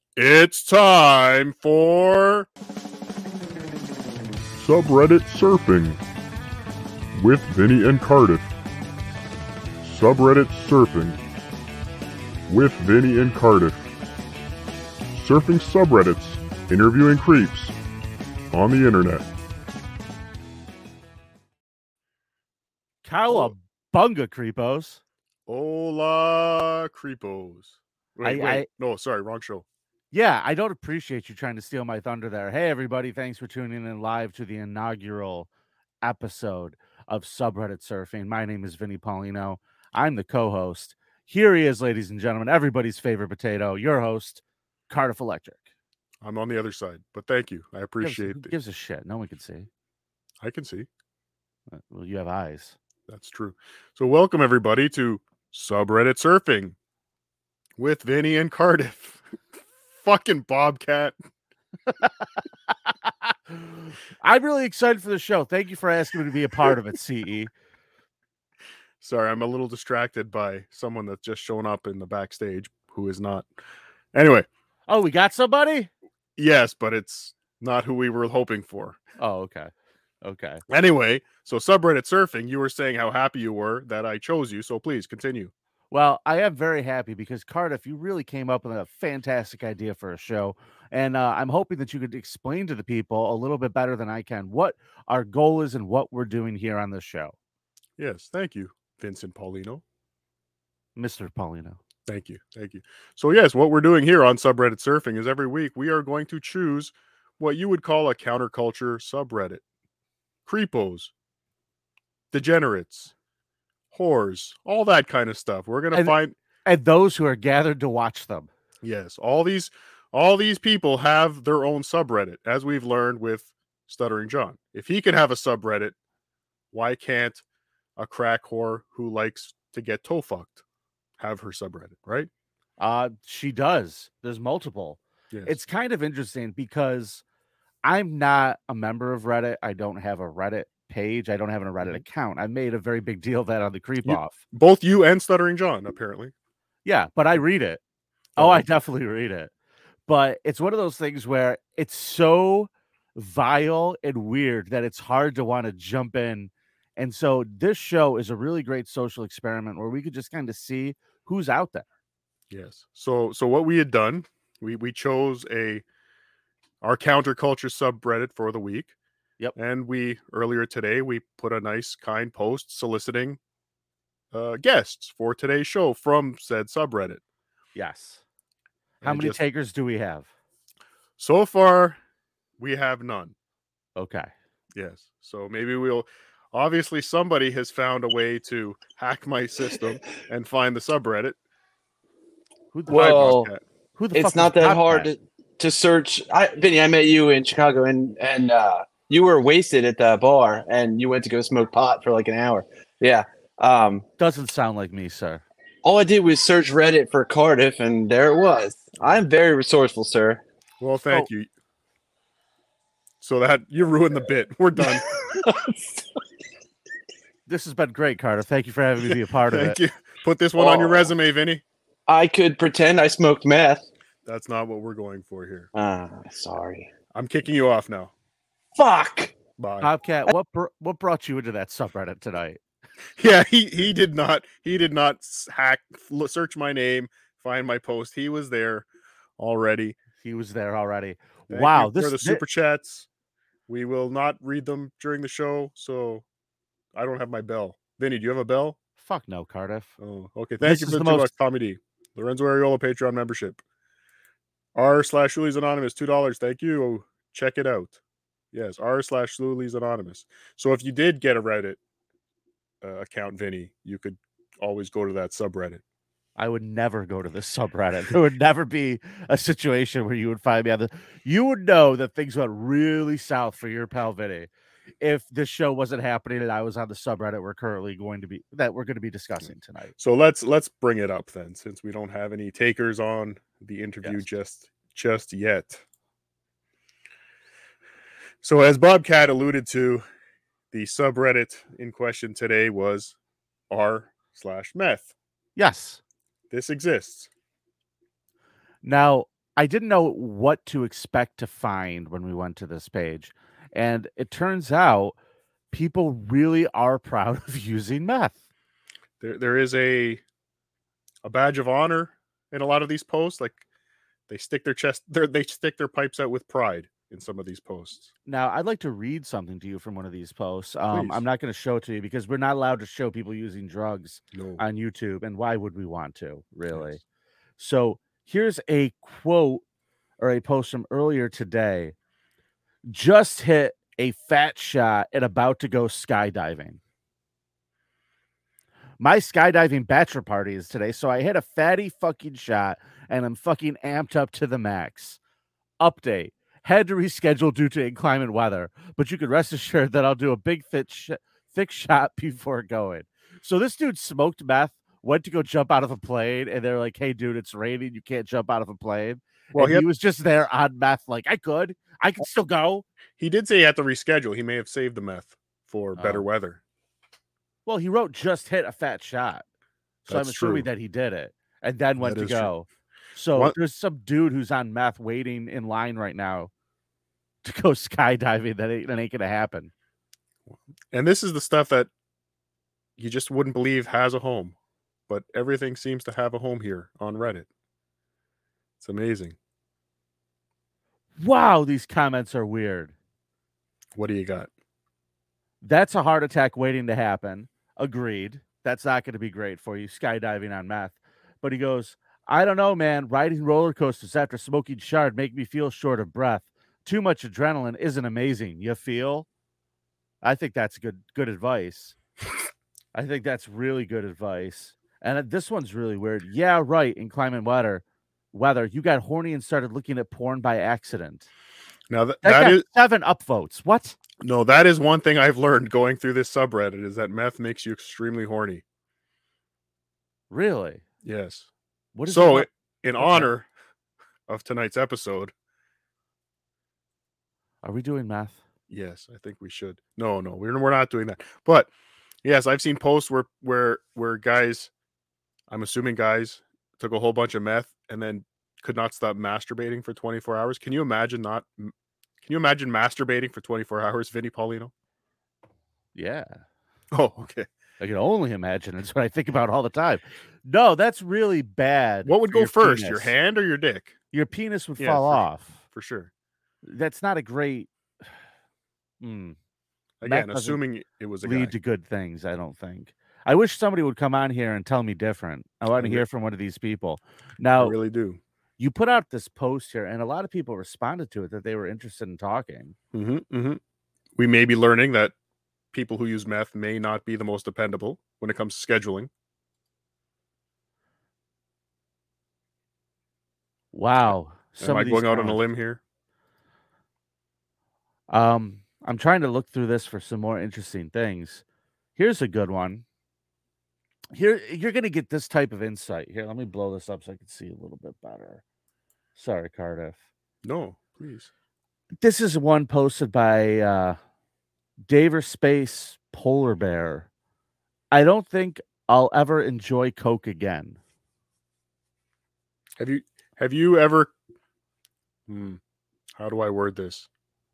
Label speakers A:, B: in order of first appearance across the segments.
A: It's time for
B: Subreddit Surfing with Vinny and Cardiff. Subreddit Surfing with Vinny and Cardiff. Surfing subreddits, interviewing creeps on the internet.
C: Cowabunga, creepos.
A: Hola Creepos. No, sorry, wrong show.
C: Yeah, I don't appreciate you trying to steal my thunder there. Hey, everybody, thanks for tuning in live to the inaugural episode of Subreddit Surfing. My name is Vinny Paulino. I'm the co-host. Here he is, ladies and gentlemen, everybody's favorite potato, your host, Cardiff Electric.
A: I'm on the other side, but thank you. I appreciate
C: it. Gives a shit. No one can see.
A: I can see.
C: Well, you have eyes.
A: That's true. So welcome, everybody, to Subreddit Surfing with Vinny and Cardiff. Fucking Bobcat.
C: I'm really excited for the show. Thank you for asking me to be a part of it, CE.
A: Sorry, I'm a little distracted by someone that's just shown up in the backstage who is not. Anyway.
C: Oh, we got somebody?
A: Yes, but it's not who we were hoping for.
C: Oh, okay.
A: Anyway, so Subreddit Surfing, you were saying how happy you were that I chose you, so please continue.
C: Well, I am very happy because, Cardiff, you really came up with a fantastic idea for a show, and I'm hoping that you could explain to the people a little bit better than I can what our goal is and what we're doing here on this show.
A: Yes, thank you, Vincent Paulino.
C: Mr. Paulino.
A: Thank you. So, yes, what we're doing here on Subreddit Surfing is every week we are going to choose what you would call a counterculture subreddit. Creepos, degenerates, whores, all that kind of stuff. We're going to find...
C: And those who are gathered to watch them.
A: Yes, all these people have their own subreddit, as we've learned with Stuttering John. If he can have a subreddit, why can't a crack whore who likes to get toe fucked have her subreddit, right?
C: She does. There's multiple.
A: Yes.
C: It's kind of interesting because I'm not a member of Reddit. I don't have a Reddit page. I don't have a Reddit account. I made a very big deal of that on the Creep Off.
A: Both you and Stuttering John, apparently.
C: Yeah, but I read it. Oh, I definitely read it. But it's one of those things where it's so vile and weird that it's hard to want to jump in. And so this show is a really great social experiment where we could just kind of see who's out there.
A: Yes. So what we had done, we chose our counterculture subreddit for the week.
C: Yep.
A: And earlier today, we put a nice, kind post soliciting guests for today's show from said subreddit.
C: Yes. How many takers do we have?
A: So far, we have none.
C: Okay.
A: Yes. So maybe obviously somebody has found a way to hack my system and find the subreddit.
D: It's not that hard to search. Vinny, I met you in Chicago and you were wasted at the bar and you went to go smoke pot for like an hour. Yeah.
C: Doesn't sound like me, sir.
D: All I did was search Reddit for Cardiff and there it was. I'm very resourceful, sir.
A: Well, thank you. So that you ruined the bit. We're done.
C: This has been great, Cardiff. Thank you for having me be a part of it.
A: Thank you. Put this one on your resume, Vinny.
D: I could pretend I smoked meth.
A: That's not what we're going for here.
D: Sorry.
A: I'm kicking you off now.
D: Fuck.
A: Bye.
C: Bobcat, what brought you into that subreddit tonight?
A: Yeah, he did not hack, search my name, find my post. He was there already.
C: Wow.
A: For the super chats. We will not read them during the show, so I don't have my bell. Vinny, do you have a bell?
C: Fuck no, Cardiff.
A: Oh, okay. Thank you for the $2, Tommy D. Lorenzo Ariola Patreon membership. r/Shulies Anonymous, $2. Thank you. Check it out. Yes, r/Shulies Anonymous. So if you did get a Reddit account, Vinny, you could always go to that subreddit.
C: I would never go to this subreddit. There would never be a situation where you would find me on the. You would know that things went really south for your pal Vinny if this show wasn't happening and I was on the subreddit we're going to be discussing tonight.
A: So let's bring it up then, since we don't have any takers on the interview just yet. So as Bobcat alluded to, the subreddit in question today was r/meth.
C: Yes.
A: This exists.
C: Now, I didn't know what to expect to find when we went to this page. And it turns out people really are proud of using meth.
A: There is a badge of honor in a lot of these posts. Like they stick their pipes out with pride in some of these posts.
C: Now, I'd like to read something to you from one of these posts.
A: Please.
C: I'm not going to show it to you because we're not allowed to show people using drugs on YouTube. And why would we want to, really? Yes. So here's a quote or a post from earlier today. Just hit a fat shot and about to go skydiving. My skydiving bachelor party is today, so I hit a fatty fucking shot and I'm fucking amped up to the max. Update. Had to reschedule due to inclement weather, but you can rest assured that I'll do a big thick shot before going. So this dude smoked meth, went to go jump out of a plane, and they're like, hey, dude, it's raining. You can't jump out of a plane. Well, he was just there on meth like, I could still go.
A: He did say he had to reschedule. He may have saved the meth for better weather.
C: Well, he wrote just hit a fat shot. So I'm assuming that he did it and then went to go. True. So there's some dude who's on meth waiting in line right now to go skydiving. That ain't going to happen.
A: And this is the stuff that you just wouldn't believe has a home. But everything seems to have a home here on Reddit. It's amazing.
C: Wow, these comments are weird.
A: What do you got?
C: That's a heart attack waiting to happen. Agreed. That's not going to be great for you, skydiving on meth. But he goes, I don't know, man. Riding roller coasters after smoking shard make me feel short of breath. Too much adrenaline isn't amazing. You feel? I think that's good advice. I think that's really good advice. And this one's really weird. Yeah, right. Inclement weather. You got horny and started looking at porn by accident.
A: Now that is
C: 7 upvotes. What?
A: No, that is one thing I've learned going through this subreddit is that meth makes you extremely horny.
C: Really?
A: Yes.
C: What is
A: so in honor of tonight's episode,
C: are we doing meth?
A: Yes, I think we should. No, we're not doing that. But yes, I've seen posts where guys, I'm assuming guys, took a whole bunch of meth and then could not stop masturbating for 24 hours. Can you imagine masturbating for 24 hours, Vinny Paulino?
C: Yeah.
A: Oh, okay.
C: I can only imagine. It's what I think about all the time. No, that's really bad.
A: What would go first, your hand or your dick?
C: Your penis would fall off.
A: For sure.
C: That's not a great...
A: Again, assuming it was a
C: lead
A: guy.
C: To good things, I don't think. I wish somebody would come on here and tell me different. I want to hear from one of these people. Now,
A: I really do.
C: You put out this post here, and a lot of people responded to it that they were interested in talking.
A: We may be learning that people who use meth may not be the most dependable when it comes to scheduling.
C: Wow.
A: Am I going out on a limb here?
C: I'm trying to look through this for some more interesting things. Here's a good one. Here, you're going to get this type of insight. Here, let me blow this up so I can see a little bit better. Sorry, Cardiff.
A: No, please.
C: This is one posted by Daver Space Polar Bear. I don't think I'll ever enjoy Coke again.
A: Have you ever? How do I word this?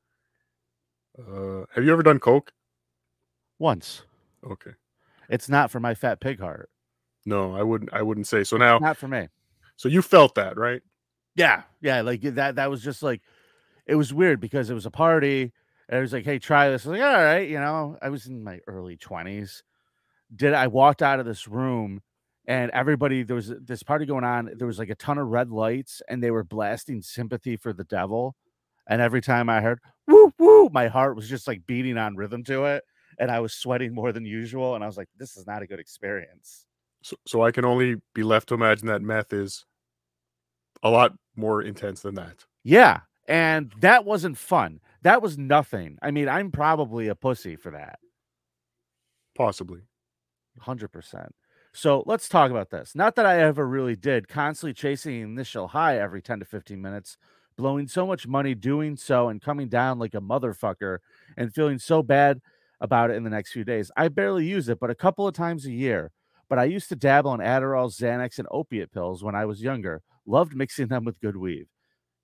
A: Have you ever done Coke?
C: Once.
A: Okay.
C: It's not for my fat pig heart.
A: No, I wouldn't say. So now,
C: not for me.
A: So you felt that, right?
C: Yeah. Like that was just like, it was weird because it was a party. And it was like, hey, try this. I was like, all right, I was in my early 20s. I walked out of this room and everybody, there was this party going on. There was like a ton of red lights and they were blasting Sympathy for the Devil. And every time I heard, woo, woo, my heart was just like beating on rhythm to it. And I was sweating more than usual. And I was like, this is not a good experience.
A: So I can only be left to imagine that meth is a lot more intense than that.
C: Yeah. And that wasn't fun. That was nothing. I mean, I'm probably a pussy for that.
A: Possibly.
C: 100%. So let's talk about this. Not that I ever really did. Constantly chasing an initial high every 10 to 15 minutes. Blowing so much money doing so and coming down like a motherfucker and feeling so bad about it in the next few days. I barely use it, but a couple of times a year. But I used to dabble in Adderall, Xanax, and opiate pills when I was younger. Loved mixing them with good weed.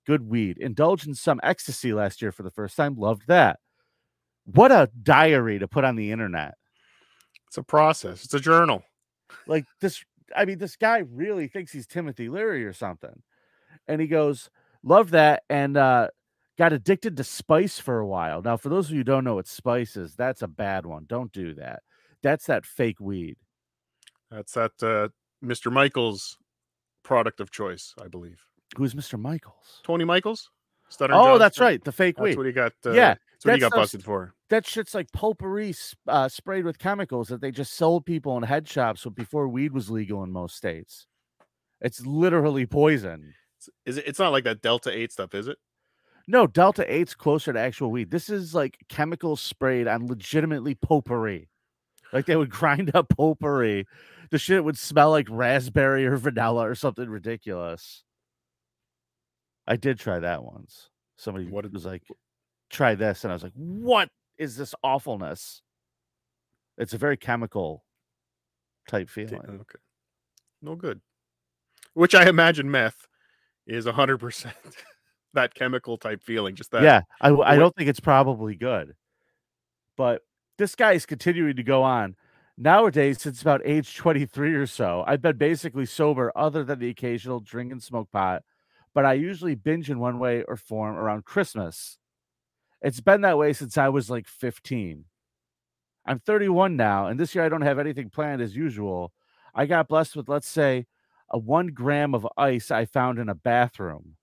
C: Good weed. Indulged in some ecstasy last year for the first time. Loved that. What a diary to put on the internet.
A: It's a process. It's a journal.
C: Like this. I mean, this guy really thinks he's Timothy Leary or something. And he goes, love that. And got addicted to spice for a while. Now, for those of you who don't know what spice is, that's a bad one. Don't do that. That's that fake weed.
A: That's that Mr. Michaels product of choice, I believe.
C: Who's Mr. Michaels?
A: Tony Michaels?
C: Stuttering John
A: that's
C: Stuttering. Right. The fake weed.
A: That's what he got.
C: Yeah.
A: That's what he got busted for.
C: That shit's like potpourri sprayed with chemicals that they just sold people in head shops before weed was legal in most states. It's literally poison.
A: It's not like that Delta 8 stuff, is it?
C: No, Delta 8's closer to actual weed. This is like chemicals sprayed on legitimately potpourri. Like they would grind up potpourri. The shit would smell like raspberry or vanilla or something ridiculous. I did try that once. Somebody was like, try this. And I was like, what is this awfulness? It's a very chemical type feeling.
A: Okay. No good. Which I imagine meth is 100% that chemical type feeling. Just that.
C: Yeah. I don't think it's probably good. But this guy is continuing to go on. Nowadays, since about age 23 or so, I've been basically sober other than the occasional drink and smoke pot. But I usually binge in one way or form around Christmas. It's been that way since I was like 15. I'm 31 now, and this year I don't have anything planned as usual. I got blessed with, let's say, a 1 gram of ice I found in a bathroom.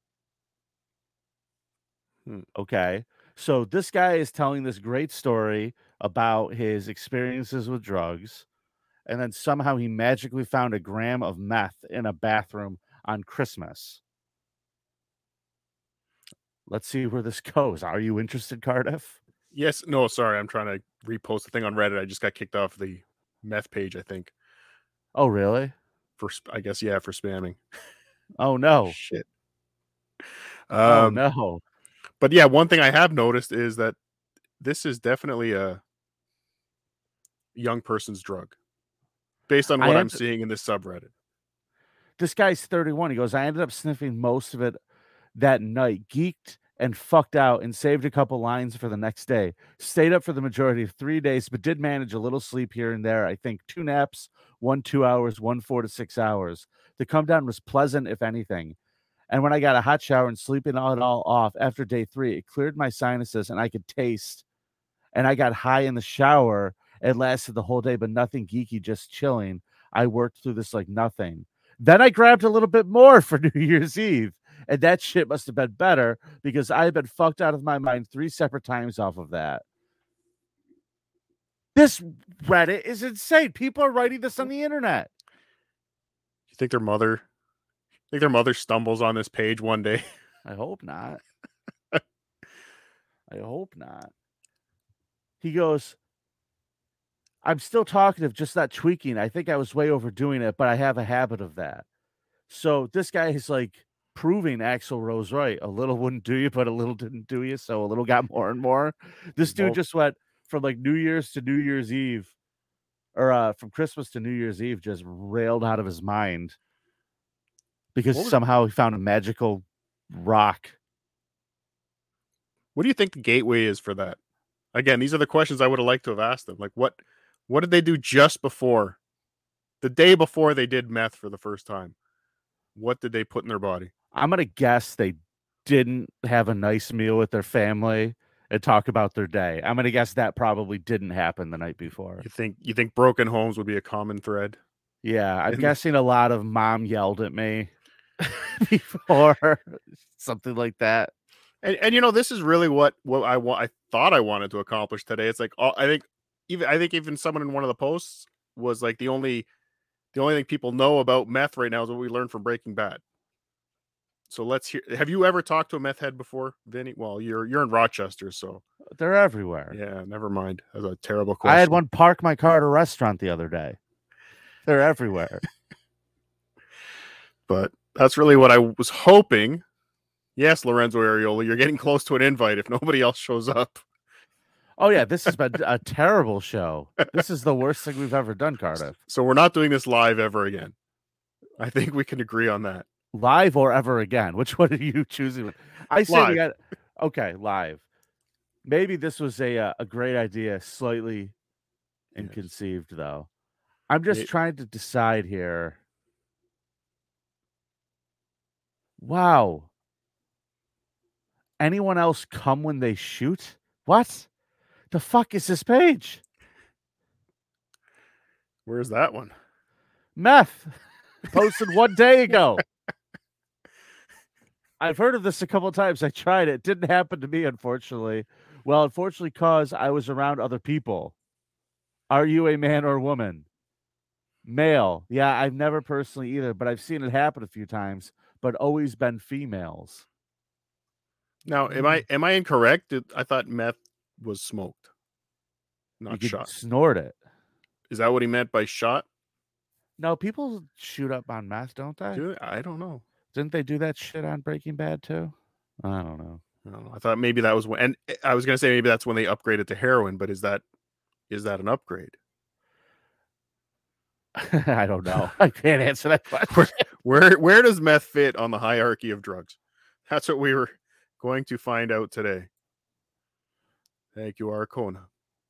C: Okay. So this guy is telling this great story about his experiences with drugs, and then somehow he magically found a gram of meth in a bathroom on Christmas. Let's see where this goes. Are you interested, Cardiff?
A: Yes. No, sorry. I'm trying to repost the thing on Reddit. I just got kicked off the meth page, I think.
C: Oh, really?
A: I guess, yeah, for spamming.
C: Oh, no.
A: Shit.
C: Oh, no.
A: But yeah, one thing I have noticed is that this is definitely a young person's drug based on what I'm seeing in this subreddit.
C: This guy's 31. He goes, I ended up sniffing most of it that night, geeked and fucked out, and saved a couple lines for the next day. Stayed up for the majority of 3 days, but did manage a little sleep here and there. I think 2 naps, 1 2 hours, 1 4 to 6 hours. The come down was pleasant, if anything. And when I got a hot shower and sleeping it all off after day 3, it cleared my sinuses and I could taste. And I got high in the shower. It lasted the whole day, but nothing geeky, just chilling. I worked through this like nothing. Then I grabbed a little bit more for New Year's Eve. And that shit must have been better because I had been fucked out of my mind 3 separate times off of that. This Reddit is insane. People are writing this on the internet.
A: You think their mother stumbles on this page one day?
C: I hope not. I hope not. He goes, I'm still talkative, just not tweaking. I think I was way overdoing it, but I have a habit of that. So this guy is like proving Axl Rose right. A little wouldn't do you, but a little didn't do you. So a little got more and more. This dude just went from like New Year's to New Year's Eve, or from Christmas to New Year's Eve, just railed out of his mind because somehow he found a magical rock.
A: What do you think the gateway is for that? Again, these are the questions I would have liked to have asked them. Like, what did they do just before, the day before they did meth for the first time? What did they put in their body?
C: I'm going to guess they didn't have a nice meal with their family and talk about their day. I'm going to guess that probably didn't happen the night before.
A: You think broken homes would be a common thread?
C: Yeah, I'm guessing a lot of mom yelled at me before, something like that.
A: And you know, this is really what I thought I wanted to accomplish today. It's like I think even someone in one of the posts was like the only thing people know about meth right now is what we learned from Breaking Bad. So let's hear. Have you ever talked to a meth head before, Vinny? Well, you're in Rochester, so
C: they're everywhere.
A: Yeah, never mind. That's a terrible question.
C: I had one park my car at a restaurant the other day. They're everywhere.
A: But that's really what I was hoping. Yes, Lorenzo Areola, you're getting close to an invite if nobody else shows up.
C: Oh, yeah, this has been a terrible show. This is the worst thing we've ever done, Cardiff.
A: So we're not doing this live ever again. I think we can agree on that.
C: Live or ever again? Which one are you choosing? I say we got okay, live. Maybe this was a great idea, slightly inconceived though. I'm just trying to decide here. Wow. Anyone else come when they shoot? What? The fuck is this page?
A: Where's that one?
C: Meth. Posted 1 day ago. I've heard of this a couple of times. I tried it. It didn't happen to me, unfortunately. Well, unfortunately, because I was around other people. Are you a man or woman? Male. Yeah, I've never personally either, but I've seen it happen a few times, but always been females.
A: Now, am I incorrect? I thought meth was smoked, not shot.
C: Snort it.
A: Is that what he meant by shot?
C: No, people shoot up on meth, don't they?
A: I don't know.
C: Didn't they do that shit on Breaking Bad too? I don't know.
A: I thought maybe that was when, and I was going to say maybe that's when they upgraded to heroin, but is that an upgrade?
C: I don't know. I can't answer that question.
A: Where does meth fit on the hierarchy of drugs? That's what we were going to find out today. Thank you, Arcona.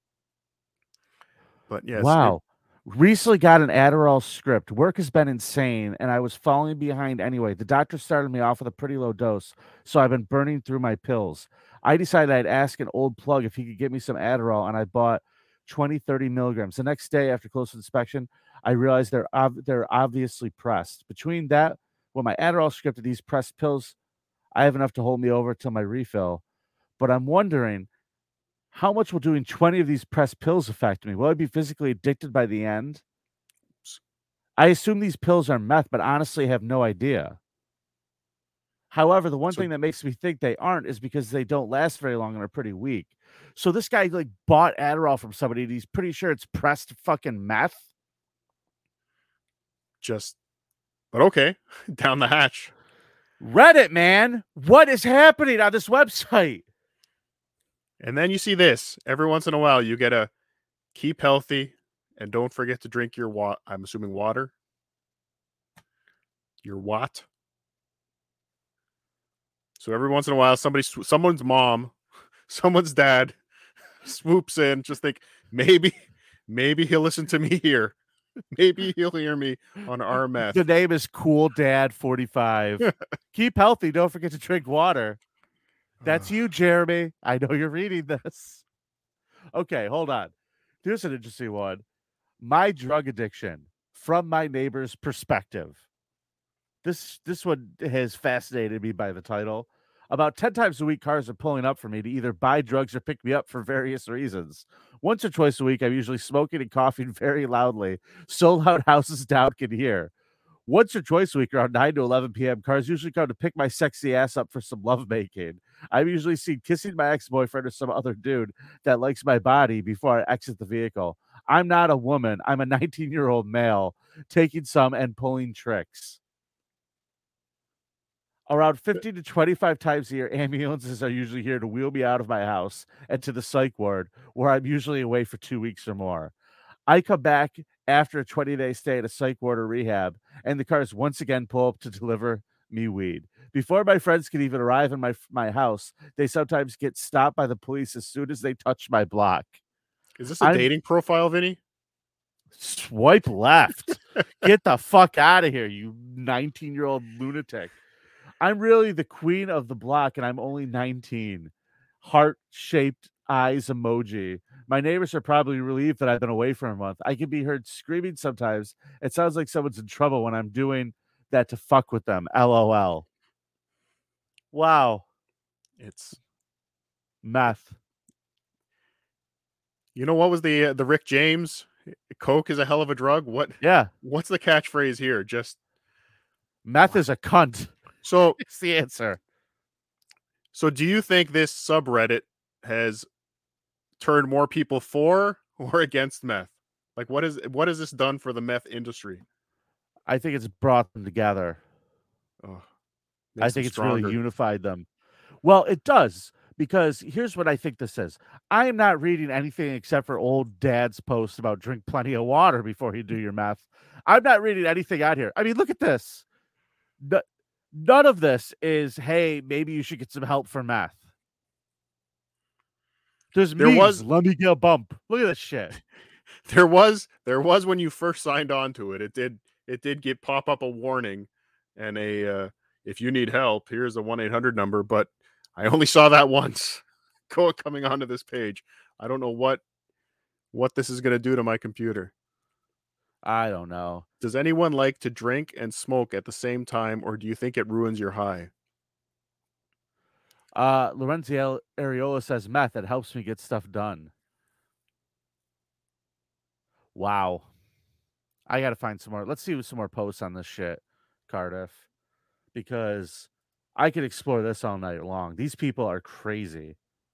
A: But yes.
C: Wow. Recently got an Adderall script. Work has been insane, and I was falling behind anyway. The doctor started me off with a pretty low dose, so I've been burning through my pills. I decided I'd ask an old plug if he could get me some Adderall, and I bought 30 milligrams. The next day, after close inspection, I realized they're obviously pressed. Between that, my Adderall script and these pressed pills, I have enough to hold me over till my refill. But I'm wondering, how much will doing 20 of these pressed pills affect me? Will I be physically addicted by the end? I assume these pills are meth, but honestly have no idea. However, the one thing that makes me think they aren't is because they don't last very long and are pretty weak. So this guy bought Adderall from somebody and he's pretty sure it's pressed fucking meth.
A: But okay, down the hatch.
C: Reddit, man. What is happening on this website?
A: And then you see this. Every once in a while, you get a keep healthy and don't forget to drink your I'm assuming water. Your what? So every once in a while, someone's mom, someone's dad swoops in. Just think, maybe he'll listen to me here. Maybe he'll hear me on RMF.
C: The name is Cool Dad 45. Keep healthy. Don't forget to drink water. That's you, Jeremy. I know you're reading this. Okay, hold on. Here's an interesting one. My drug addiction from my neighbor's perspective. This one has fascinated me by the title. About 10 times a week, cars are pulling up for me to either buy drugs or pick me up for various reasons. Once or twice a week, I'm usually smoking and coughing very loudly, so loud houses down can hear. Once or twice a week, around 9 to 11 p.m., cars usually come to pick my sexy ass up for some lovemaking. I'm usually seen kissing my ex-boyfriend or some other dude that likes my body before I exit the vehicle. I'm not a woman. I'm a 19-year-old male taking some and pulling tricks. Around 15 to 25 times a year, ambulances are usually here to wheel me out of my house and to the psych ward, where I'm usually away for 2 weeks or more. I come back after a 20-day stay at a psych ward or rehab, and the cars once again pull up to deliver me weed. Before my friends can even arrive in my house, they sometimes get stopped by the police as soon as they touch my block.
A: Is this a dating profile, Vinny?
C: Swipe left. Get the fuck out of here, you 19-year-old lunatic. I'm really the queen of the block, and I'm only 19. Heart-shaped eyes emoji. My neighbors are probably relieved that I've been away for a month. I can be heard screaming sometimes. It sounds like someone's in trouble when I'm doing that to fuck with them. LOL. Wow.
A: It's
C: meth.
A: You know what was the Rick James? Coke is a hell of a drug. What?
C: Yeah.
A: What's the catchphrase here? Just
C: meth is a cunt.
A: So
C: it's the answer.
A: So do you think this subreddit has turned more people for or against meth? Like what has this done for the meth industry?
C: I think it's brought them together.
A: Oh,
C: I think it's really unified them. Well, it does, because here's what I think this is. I am not reading anything except for old dad's posts about drink plenty of water before you do your meth. I'm not reading anything out here. I mean, look at this. None of this is, hey, maybe you should get some help for meth. There was, let me get a bump. Look at this shit.
A: There was when you first signed on to it. It did get pop up a warning and a if you need help, here's a 1-800 number. But I only saw that once coming onto this page. I don't know what this is going to do to my computer.
C: I don't know.
A: Does anyone like to drink and smoke at the same time, or do you think it ruins your high?
C: Lorenzo Areola says meth. It helps me get stuff done. Wow. I got to find some more. Let's see some more posts on this shit, Cardiff, because I could explore this all night long. These people are crazy.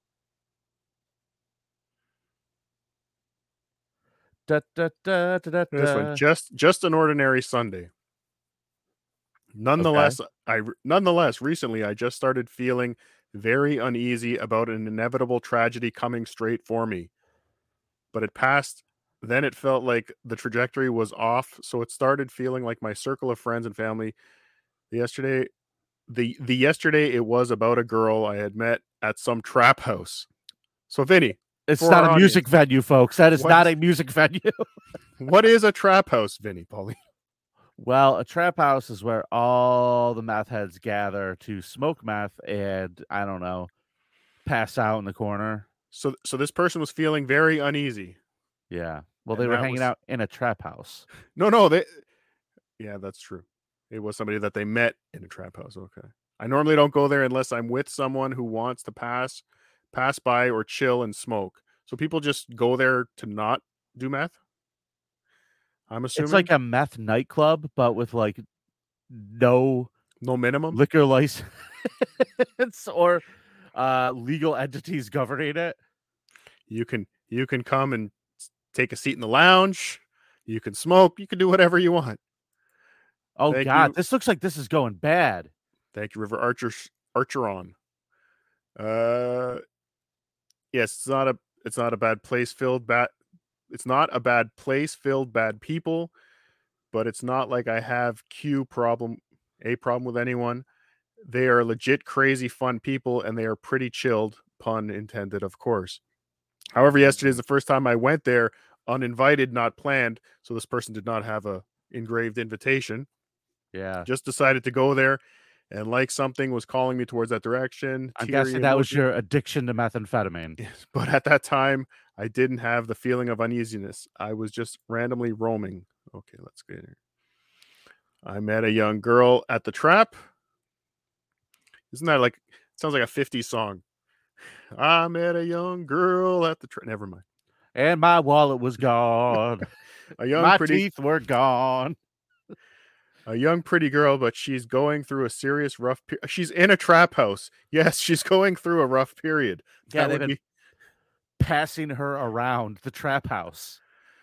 C: This
A: one, just an ordinary Sunday. Nonetheless, recently I just started feeling very uneasy about an inevitable tragedy coming straight for me. But it passed. Then it felt like the trajectory was off, so it started feeling like my circle of friends and family. Yesterday it was about a girl I had met at some trap house. So Vinny,
C: it's not a music venue, folks. That is not a music venue.
A: What is a trap house, Vinny, Paulie?
C: Well, a trap house is where all the meth heads gather to smoke meth and, I don't know, pass out in the corner.
A: So this person was feeling very uneasy.
C: Yeah. Well, they were hanging out in a trap house.
A: No, yeah, that's true. It was somebody that they met in a trap house. Okay. I normally don't go there unless I'm with someone who wants to pass by or chill and smoke. So people just go there to not do meth? I'm assuming
C: it's like a meth nightclub, but with like no
A: minimum
C: liquor license or legal entities governing it.
A: You can come and take a seat in the lounge. You can smoke. You can do whatever you want.
C: Oh, thank God, this looks like this is going bad.
A: Thank you, River Archeron. Yes, it's not a bad place filled bad. It's not a bad place filled bad people, but it's not like I have a problem with anyone. They are legit crazy fun people, and they are pretty chilled, pun intended, of course. However, yesterday is the first time I went there uninvited, not planned, so this person did not have a engraved invitation.
C: Yeah.
A: Just decided to go there, and like something was calling me towards that direction.
C: I'm guessing that was your addiction to methamphetamine.
A: But at that time, I didn't have the feeling of uneasiness. I was just randomly roaming. Okay, let's get here. I met a young girl at the trap. Isn't that like, sounds like a 50s song. I met a young girl at the trap. Never mind.
C: And my wallet was gone. My teeth were gone.
A: A young pretty girl, but she's going through a serious rough period. She's in a trap house. Yes, she's going through a rough period.
C: Yeah, they've been passing her around the trap house.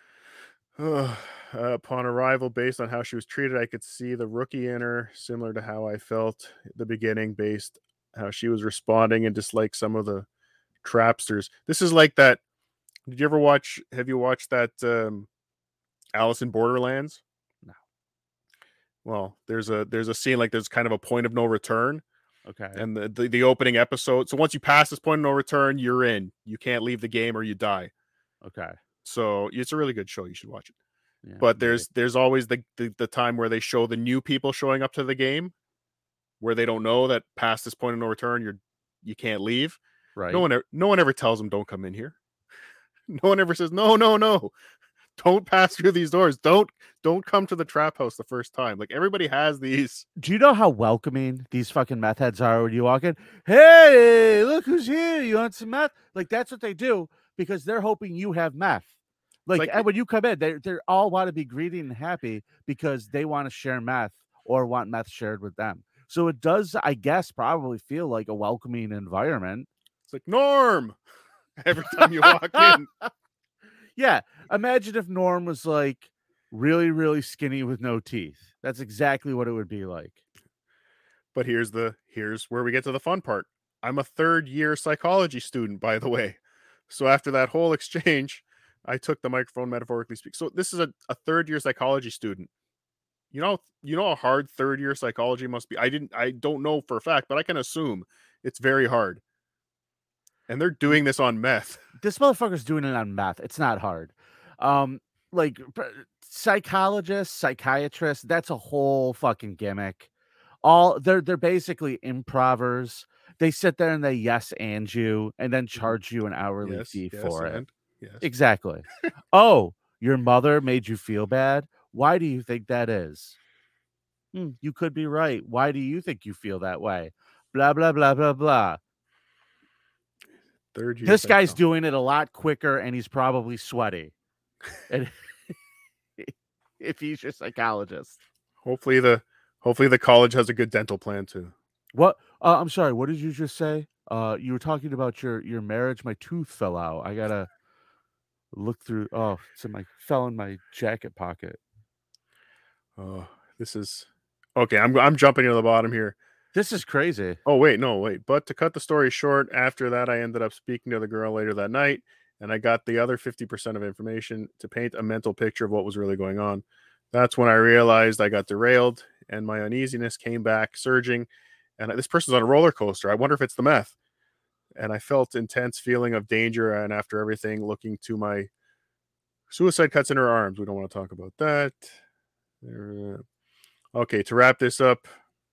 A: Upon arrival, based on how she was treated, I could see the rookie in her, similar to how I felt at the beginning, based how she was responding and just like some of the trapsters. This is like that. Have you watched that Alice in Borderlands?
C: No.
A: Well, there's a scene like there's kind of a point of no return.
C: Okay.
A: And the opening episode. So once you pass this point of no return, you're in. You can't leave the game or you die.
C: Okay.
A: So it's a really good show. You should watch it.
C: Yeah,
A: but there's always the time where they show the new people showing up to the game where they don't know that past this point of no return, you can't leave.
C: Right.
A: No one ever tells them don't come in here. No one ever says, no. Don't pass through these doors. Don't come to the trap house the first time. Like everybody has these.
C: Do you know how welcoming these fucking meth heads are when you walk in? Hey, look who's here. You want some meth? Like that's what they do because they're hoping you have meth. Like and when you come in, they all want to be greedy and happy because they want to share meth or want meth shared with them. So it does, I guess, probably feel like a welcoming environment.
A: It's like Norm every time you walk in.
C: Yeah. Imagine if Norm was like really, really skinny with no teeth. That's exactly what it would be like.
A: But here's where we get to the fun part. I'm a third-year psychology student, by the way. So after that whole exchange, I took the microphone, metaphorically speaking. So this is a third-year psychology student. You know how hard third year psychology must be. I don't know for a fact, but I can assume it's very hard. And they're doing this on meth.
C: This motherfucker's doing it on meth. It's not hard. Like psychologists, psychiatrists, that's a whole fucking gimmick. They're basically improvers. They sit there and they yes and you and then charge you an hourly fee for it.
A: Yes.
C: Exactly. Oh, your mother made you feel bad? Why do you think that is? You could be right. Why do you think you feel that way? Blah, blah, blah, blah, blah.
A: Third year.
C: This guy's doing it a lot quicker, and he's probably sweaty. And if he's your psychologist,
A: hopefully the college has a good dental plan too.
C: What? I'm sorry. What did you just say? You were talking about your marriage. My tooth fell out. I gotta look through. Oh, fell in my jacket pocket.
A: Oh, this is okay. I'm jumping to the bottom here.
C: This is crazy.
A: Oh, wait. But to cut the story short, after that, I ended up speaking to the girl later that night, and I got the other 50% of information to paint a mental picture of what was really going on. That's when I realized I got derailed, and my uneasiness came back surging, and this person's on a roller coaster. I wonder if it's the meth. And I felt intense feeling of danger, and after everything, looking to my suicide cuts in her arms. We don't want to talk about that. Okay, to wrap this up,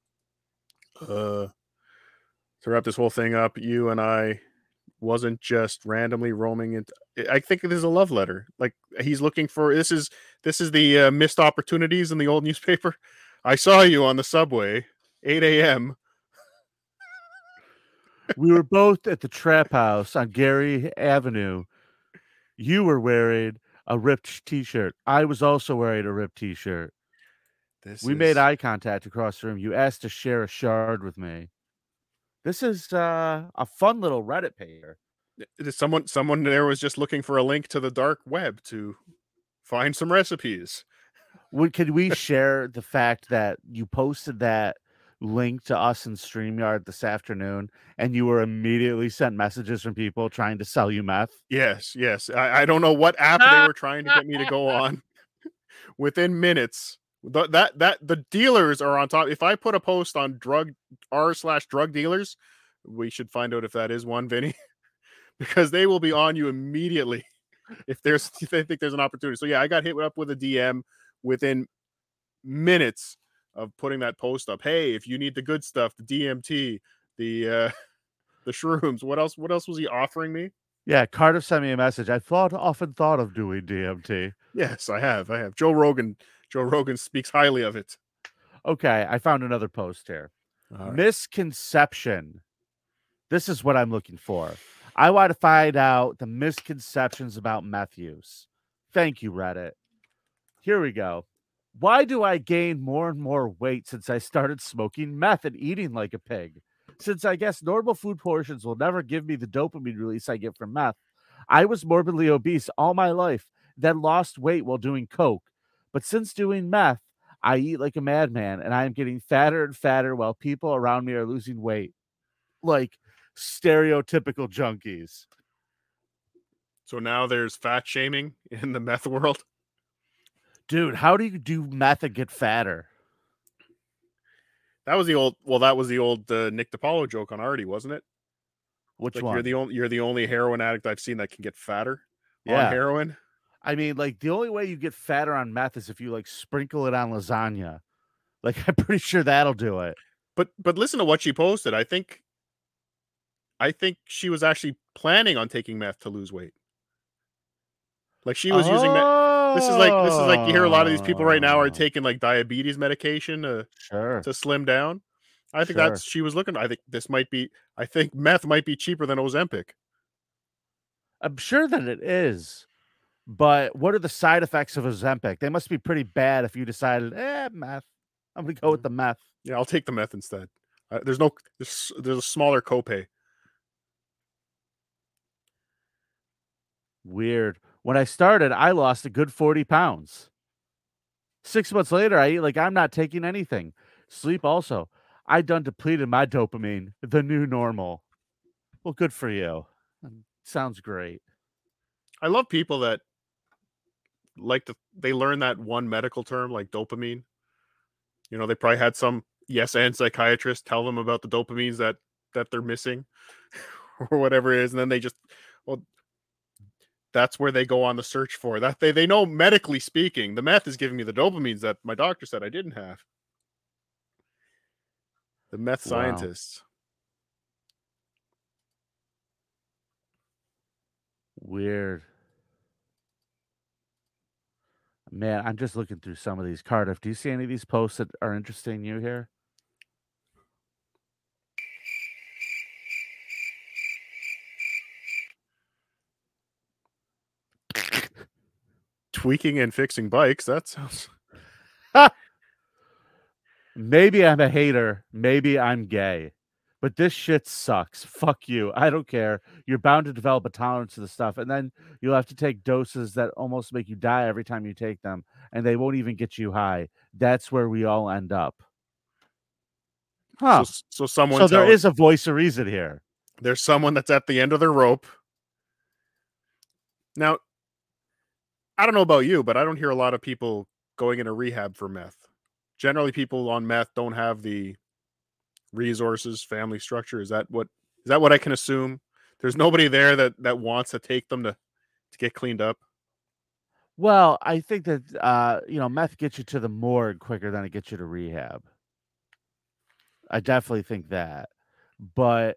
A: to wrap this whole thing up, you and I wasn't just randomly roaming into. I think it is a love letter. Like he's looking for. This is the missed opportunities in the old newspaper. I saw you on the subway, 8 a.m.
C: We were both at the trap house on Gary Avenue. You were wearing a ripped T-shirt. I was also wearing a ripped T-shirt. We made eye contact across the room. You asked to share a shard with me. This is a fun little Reddit paper.
A: Someone there was just looking for a link to the dark web to find some recipes.
C: Could we share the fact that you posted that link to us in StreamYard this afternoon, and you were immediately sent messages from people trying to sell you meth?
A: Yes. I don't know what app they were trying to get me to go on. Within minutes. The dealers are on top. If I put a post on r/drug dealers, we should find out if that is one, Vinny, because they will be on you immediately if they think there's an opportunity. So yeah, I got hit up with a DM within minutes of putting that post up. Hey, if you need the good stuff, the DMT, the shrooms, what else was he offering me?
C: Yeah, Cardiff sent me a message. I often thought of doing DMT.
A: Yes, I have. Joe Rogan speaks highly of it.
C: Okay, I found another post here.
A: Right.
C: Misconception. This is what I'm looking for. I want to find out the misconceptions about meth use. Thank you, Reddit. Here we go. Why do I gain more and more weight since I started smoking meth and eating like a pig? Since I guess normal food portions will never give me the dopamine release I get from meth. I was morbidly obese all my life, then lost weight while doing coke. But since doing meth, I eat like a madman, and I am getting fatter and fatter while people around me are losing weight. Like stereotypical junkies.
A: So now there's fat shaming in the meth world?
C: Dude, how do you do meth and get fatter?
A: That was the old Nick DiPaolo joke on Artie, wasn't it?
C: Which one?
A: You're the only heroin addict I've seen that can get fatter on heroin.
C: I mean, like, the only way you get fatter on meth is if you, like, sprinkle it on lasagna. Like, I'm pretty sure that'll do it.
A: But listen to what she posted. I think she was actually planning on taking meth to lose weight. Like, she was using meth. This is like you hear a lot of these people right now are taking, like, diabetes medication to slim down. I think that's she was looking. I think meth might be cheaper than Ozempic.
C: I'm sure that it is. But what are the side effects of Ozempic? They must be pretty bad if you decided, meth. I'm going to go with the meth.
A: Yeah, I'll take the meth instead. There's a smaller copay.
C: Weird. When I started, I lost a good 40 pounds. 6 months later, I eat like I'm not taking anything. Sleep also. I done depleted my dopamine. The new normal. Well, good for you. Sounds great.
A: I love people that they learn that one medical term like dopamine. You know, they probably had some yes and psychiatrist tell them about the dopamines that they're missing or whatever it is, and then they just, well, that's where they go on the search for that. They know, medically speaking, the meth is giving me the dopamines that my doctor said I didn't have. The meth scientists.
C: Weird. Man, I'm just looking through some of these. Cardiff, do you see any of these posts that are interesting you here?
A: Tweaking and fixing bikes. That sounds...
C: Maybe I'm a hater. Maybe I'm gay. But this shit sucks. Fuck you. I don't care. You're bound to develop a tolerance to the stuff. And then you'll have to take doses that almost make you die every time you take them. And they won't even get you high. That's where we all end up. Huh.
A: So someone...
C: So there is a voice of reason here.
A: There's someone that's at the end of their rope. Now, I don't know about you, but I don't hear a lot of people going into rehab for meth. Generally, people on meth don't have the resources, family structure. Is that what I can assume? There's nobody there that wants to take them to get cleaned up.
C: Well, I think that meth gets you to the morgue quicker than it gets you to rehab. I definitely think that. But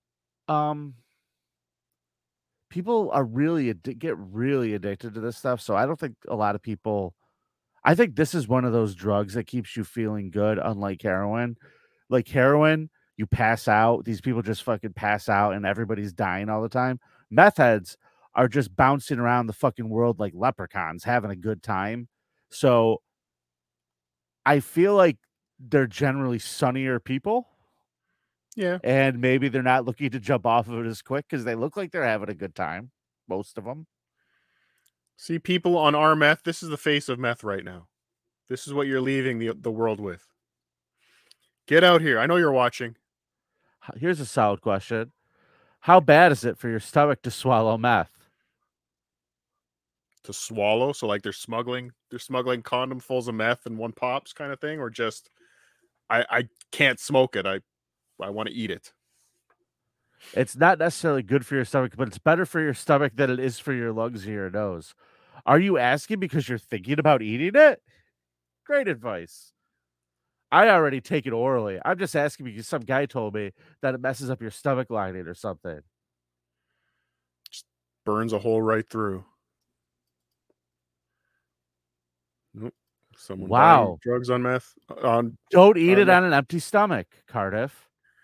C: people are get really addicted to this stuff, so I don't think a lot of people... I think this is one of those drugs that keeps you feeling good, unlike heroin. Like heroin, you pass out. These people just fucking pass out and everybody's dying all the time. Meth heads are just bouncing around the fucking world like leprechauns, having a good time. So I feel like they're generally sunnier people.
A: Yeah.
C: And maybe they're not looking to jump off of it as quick because they look like they're having a good time. Most of them.
A: See, people on our meth, this is the face of meth right now. This is what you're leaving the world with. Get out here. I know you're watching.
C: Here's a solid question. How bad is it for your stomach to swallow meth?
A: To swallow? So like they're smuggling condom fulls of meth and one pops kind of thing? Or just, I can't smoke it. I want to eat it.
C: It's not necessarily good for your stomach, but it's better for your stomach than it is for your lungs or your nose. Are you asking because you're thinking about eating it? Great advice. I already take it orally. I'm just asking because some guy told me that it messes up your stomach lining or something.
A: Just burns a hole right through. Nope. Someone buying drugs on meth.
C: Don't eat it on an empty stomach, Cardiff.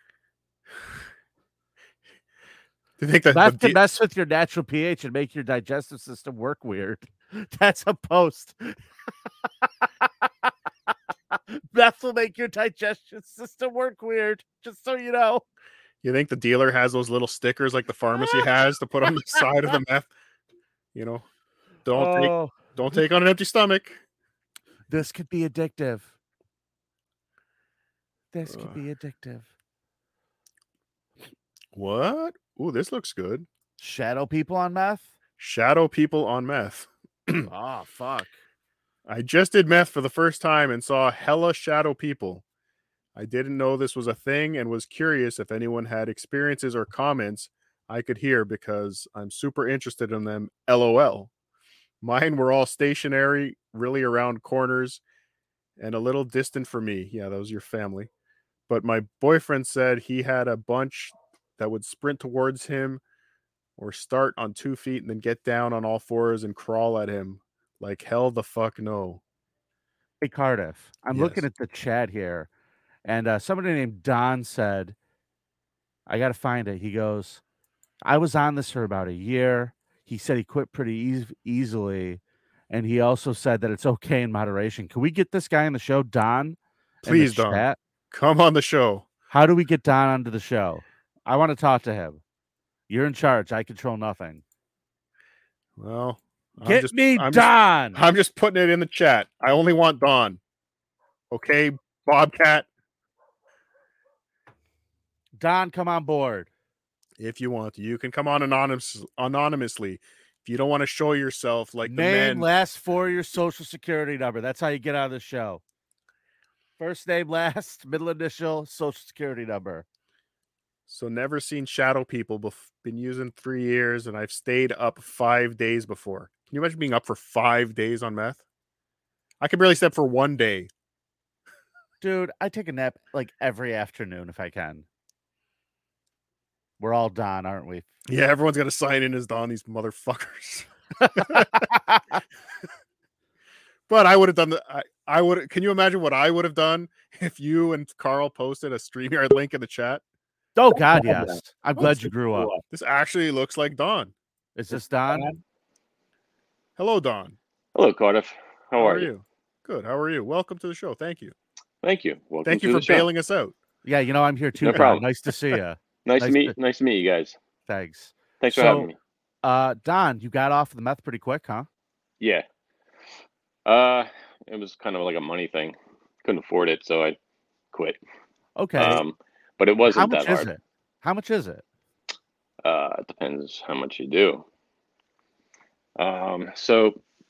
A: Do you think that
C: meth can mess with your natural pH and make your digestive system work weird? That's a post. Meth will make your digestion system work weird, just so you know.
A: You think the dealer has those little stickers like the pharmacy has to put on the side of the meth? You know, don't take on an empty stomach.
C: This could be addictive. This could be addictive.
A: What? Ooh, this looks good.
C: Shadow people on meth?
A: Shadow people on meth.
C: Oh, fuck.
A: I just did meth for the first time and saw hella shadow people. I didn't know this was a thing and was curious if anyone had experiences or comments I could hear because I'm super interested in them. LOL. Mine were all stationary, really around corners, and a little distant from me. Yeah, that was your family. But my boyfriend said he had a bunch that would sprint towards him or start on 2 feet and then get down on all fours and crawl at him. Like hell the fuck no.
C: Hey, Cardiff, I'm looking at the chat here, and somebody named Don said, I got to find it. He goes, I was on this for about a year. He said he quit pretty easily, and he also said that it's okay in moderation. Can we get this guy on the show, Don?
A: Please, Don. Chat? Come on the show.
C: How do we get Don onto the show? I want to talk to him. You're in charge. I control nothing.
A: Well,
C: Don.
A: I'm just putting it in the chat. I only want Don. Okay, Bobcat.
C: Don, come on board.
A: If you want to. You can come on anonymously. If you don't want to show yourself like the men.
C: Last 4 of your social security number. That's how you get out of the show. First name, last, middle initial, social security number.
A: So never seen shadow people. Been using 3 years, and I've stayed up 5 days before. Can you imagine being up for 5 days on meth? I can barely step for 1 day.
C: Dude, I take a nap like every afternoon if I can. We're all Don, aren't we?
A: Yeah, everyone's got to sign in as Don, these motherfuckers. But I would have done I would. Can you imagine what I would have done if you and Carl posted a StreamYard link in the chat?
C: Oh God, yes. I'm glad you grew up.
A: This actually looks like Don.
C: Is this Don?
A: Hello, Don.
E: Hello, Cardiff. How are you?
A: Good. How are you? Welcome to the show. Thank you.
E: Thank you. Welcome
A: Thank you for bailing us out.
C: Yeah, you know I'm here too.
E: No problem.
C: Nice to see you.
E: Nice to meet you guys.
C: Thanks.
E: Thanks for having me.
C: Don, you got off the meth pretty quick, huh?
E: Yeah. It was kind of like a money thing. Couldn't afford it, so I quit.
C: Okay.
E: But it wasn't that hard.
C: How much is it?
E: It depends how much you do. So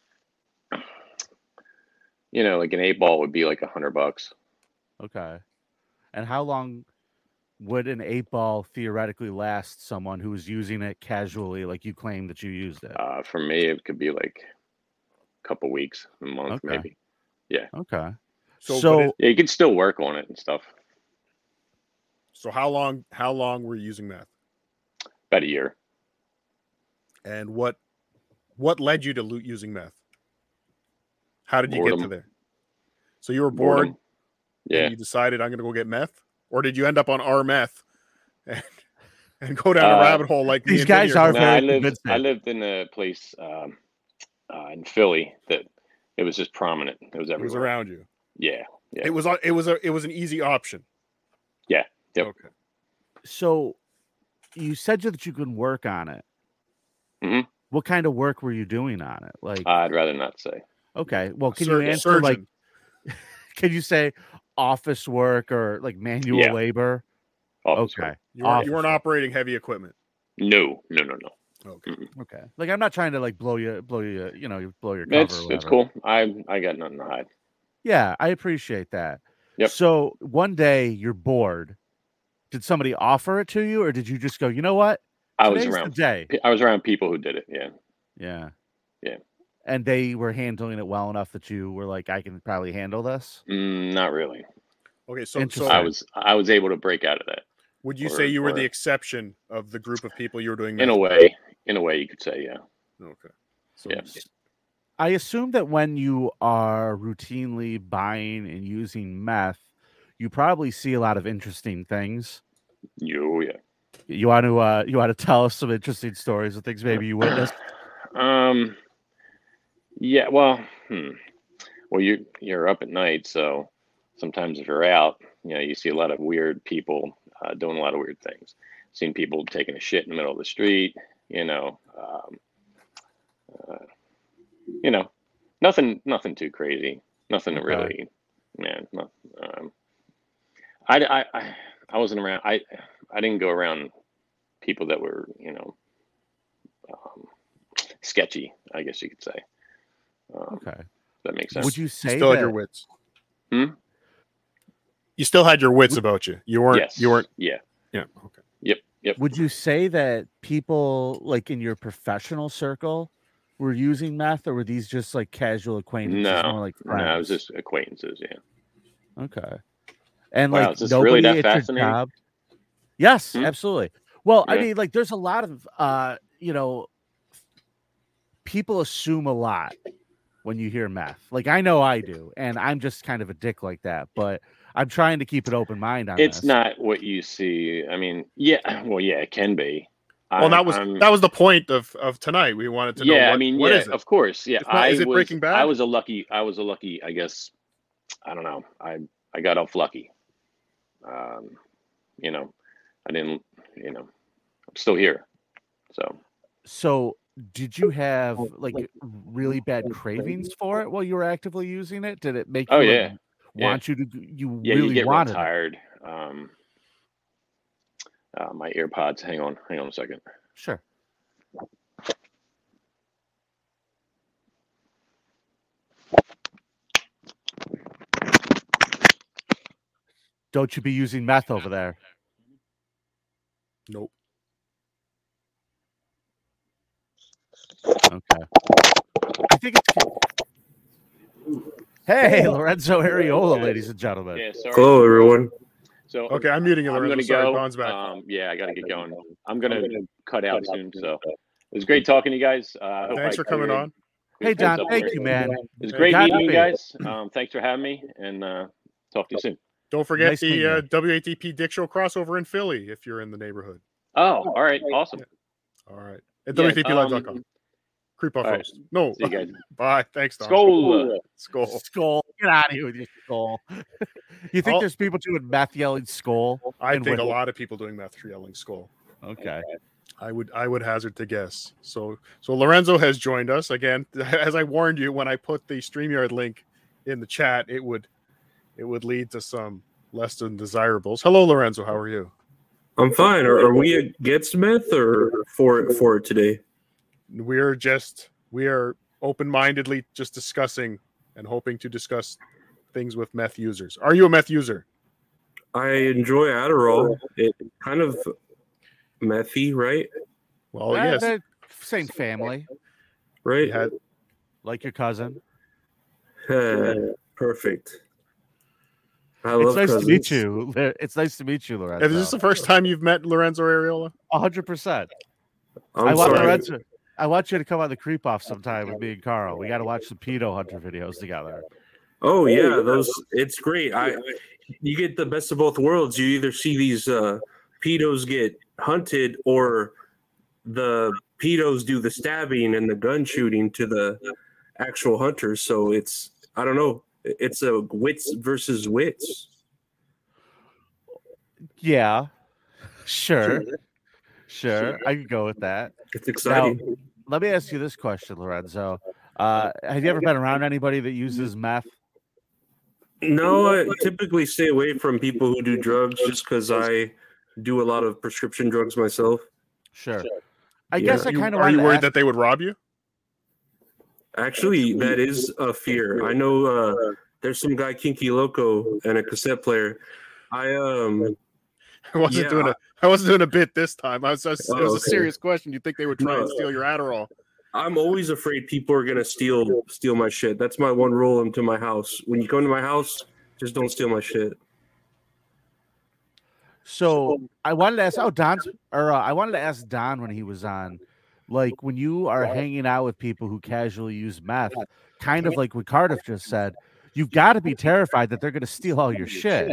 E: like an 8-ball would be like $100.
C: Okay. And how long would an 8-ball theoretically last someone who is using it casually, like you claim that you used it?
E: For me, it could be like a couple weeks, a month, maybe. Yeah.
C: Okay.
A: So
E: yeah, you could still work on it and stuff.
A: So how long were you using meth?
E: About a year.
A: And what led you to using meth? How did you get to there? So you were bored.
E: Yeah.
A: And you decided I'm going to go get meth, or did you end up on our meth and go down a rabbit hole like
C: these guys are?
E: No, I lived in a place in Philly that it was just prominent. It was everywhere.
A: It was around you.
E: Yeah.
A: It was an easy option.
E: Yeah. Yep.
A: Okay.
C: So you said that you could work on it.
E: Mm-hmm.
C: What kind of work were you doing on it? Like,
E: I'd rather not say.
C: Okay. Well, can you answer like? Can you say office work or like manual labor?
E: Office
C: okay.
E: Work.
A: You weren't operating heavy equipment.
E: No.
A: Okay.
E: Mm-mm.
C: Okay. Like I'm not trying to like blow your cover.
E: It's cool. I got nothing to hide.
C: Yeah, I appreciate that.
E: Yep.
C: So one day you're bored. Did somebody offer it to you, or did you just go, you know what?
E: I was around people who did it. Yeah.
C: Yeah.
E: Yeah.
C: And they were handling it well enough that you were like, I can probably handle this.
E: Not really.
A: Okay. So
E: I was able to break out of that.
A: Would you say you were the exception of the group of people you were doing?
E: In a way, you could say, yeah.
A: Okay.
E: So, yeah.
C: I assume that when you are routinely buying and using meth, you probably see a lot of interesting things.
E: Yeah.
C: You want to tell us some interesting stories of things maybe you witnessed?
E: Yeah. Well, you're up at night, so sometimes if you're out, you see a lot of weird people doing a lot of weird things. Seen people taking a shit in the middle of the street. Nothing too crazy. Nothing really, man. I wasn't around. I didn't go around people that were, sketchy, I guess you could say.
C: Okay.
E: That makes sense.
C: Would you say
A: you still had your wits?
E: Hmm?
A: You still had your wits about you. You weren't.
E: Yes.
A: You weren't.
E: Yeah.
A: Yeah. Okay.
E: Yep.
C: Would you say that people like in your professional circle were using meth, or were these just like casual acquaintances?
E: No,
C: like friends?
E: No, it was just acquaintances. Yeah.
C: Okay. And
E: wow,
C: like
E: is this
C: nobody
E: really that
C: at your
E: fascinating?
C: job. Yes,
E: Hmm?
C: absolutely. Well,
E: Yeah.
C: I mean, like, there's a lot of people assume a lot when you hear meth. Like, I know I do, and I'm just kind of a dick like that. But I'm trying to keep an open mind on
E: It's
C: this.
E: not what you see. I mean, yeah. Well, yeah, it can be.
A: Well, that was the point of tonight. We wanted to know.
E: Yeah,
A: what is it?
E: Of course. Yeah,
A: is it Breaking Bad?
E: I was a lucky. I guess. I don't know. I got off lucky. I didn't. I'm still here.
C: So, did you have like really bad cravings for it while you were actively using it? Did it make you want you to? You really
E: you get
C: wanted
E: real tired. My AirPods. Hang on a second.
C: Sure. Don't you be using meth over there?
A: Nope.
C: Okay. I think it's. Hey, Lorenzo Ariola, ladies and gentlemen.
E: Yeah, sorry.
F: Hello, everyone.
E: So
A: Okay, I'm muting you,
E: I'm
A: Lorenzo.
E: going to
A: Sorry,
E: go.
A: Don's back.
E: Yeah, I got to get going. I'm going to cut out soon. So it was great talking to you guys.
A: Thanks for coming on.
C: Hey, Don. Thank you, man.
E: It was great meeting you guys. Thanks for having me, and talk to you soon.
A: Don't forget
C: Nice
A: the WATP Dick Show crossover in Philly if you're in the neighborhood.
E: Oh, all right. Awesome.
A: All right. At
E: Yeah,
A: WATPlive.com. Creep off
E: all right.
A: host. No.
E: See you guys.
A: Bye. Thanks, Don.
E: Skull.
C: Skull. Get out of here with your skull. You think there's people doing meth yelling skull?
A: I think a lot of people doing meth yelling skull.
C: Okay.
A: I would hazard to guess. So Lorenzo has joined us again. As I warned you when I put the StreamYard link in the chat, it would lead to some less than desirables. Hello, Lorenzo. How are you?
F: I'm fine. Are we against meth or for it today?
A: We are open-mindedly just discussing and hoping to discuss things with meth users. Are you a meth user?
F: I enjoy Adderall. It's kind of methy, right?
A: Well, yes.
C: They're same family,
F: Right?
C: like your cousin.
F: Perfect.
C: It's nice to meet you. It's nice to meet you, Lorenzo.
A: Is this the first time you've met Lorenzo Ariola?
C: 100%.
F: I'm sorry.
C: Lorenzo, I want you to come on the Creep Off sometime with me and Carl. We got to watch some pedo hunter videos together.
F: Oh yeah, it's great. You get the best of both worlds. You either see these pedos get hunted, or the pedos do the stabbing and the gun shooting to the actual hunters. So it's, I don't know, it's a wits versus wits.
C: Yeah, sure. I could go with that.
F: It's exciting.
C: Now, let me ask you this question, Lorenzo. Have you ever been around anybody that uses meth?
F: No, I typically stay away from people who do drugs just because I do a lot of prescription drugs myself.
C: Sure. I guess I kind of
A: Are you worried that they would rob you?
F: Actually, that is a fear. I know there's some guy, Kinky Loco, and a cassette player. I wasn't
A: doing a bit this time. It was a serious question. You think they would try and steal your Adderall?
F: I'm always afraid people are gonna steal my shit. That's my one rule into my house. When you come to my house, just don't steal my shit.
C: So I wanted to ask, I wanted to ask Don when he was on, like when you are hanging out with people who casually use meth, kind of like what Cardiff just said, you've got to be terrified that they're going to steal all your shit.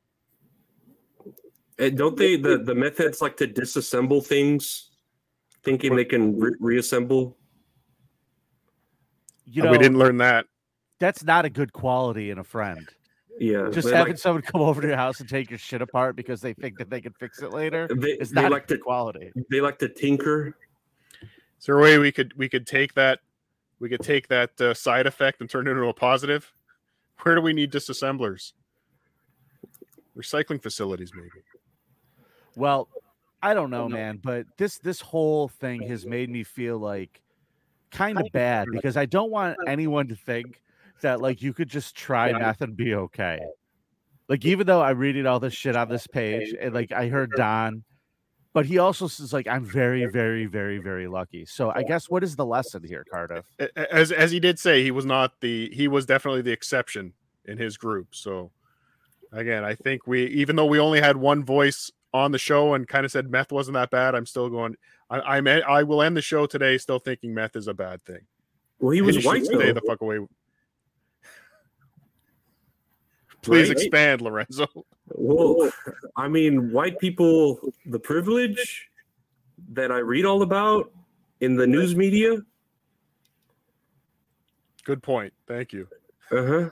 F: And don't they, the meth heads like to disassemble things, thinking they can reassemble?
C: You know,
A: we didn't learn that.
C: That's not a good quality in a friend.
F: Yeah,
C: just having someone come over to your house and take your shit apart because they think that they can fix it later. It's not like good quality.
F: They like to tinker.
A: Is there a way we could take that? We could take that side effect and turn it into a positive. Where do we need disassemblers? Recycling facilities, maybe.
C: Well, I don't know, man, but this whole thing has made me feel like kind of bad because I don't want anyone to think that like you could just try meth and be okay. Like even though I'm reading all this shit on this page and like I heard Don, but he also says like I'm very, very, very, very lucky. So I guess what is the lesson here, Cardiff?
A: As he did say, he was definitely the exception in his group. So again, I think even though we only had one voice on the show and kind of said meth wasn't that bad, I'm still going. I will end the show today still thinking meth is a bad thing.
F: Well, he was white.
A: Stay the fuck away. Please expand, Lorenzo.
F: Well, I mean, white people, the privilege that I read all about in the news media.
A: Good point. Thank you.
F: Uh-huh.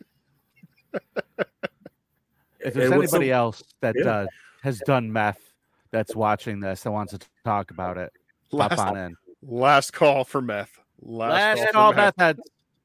C: If there's anybody else that has done meth that's watching this that wants to talk about it, hop on in.
A: Last call for meth.
C: Last call meth heads.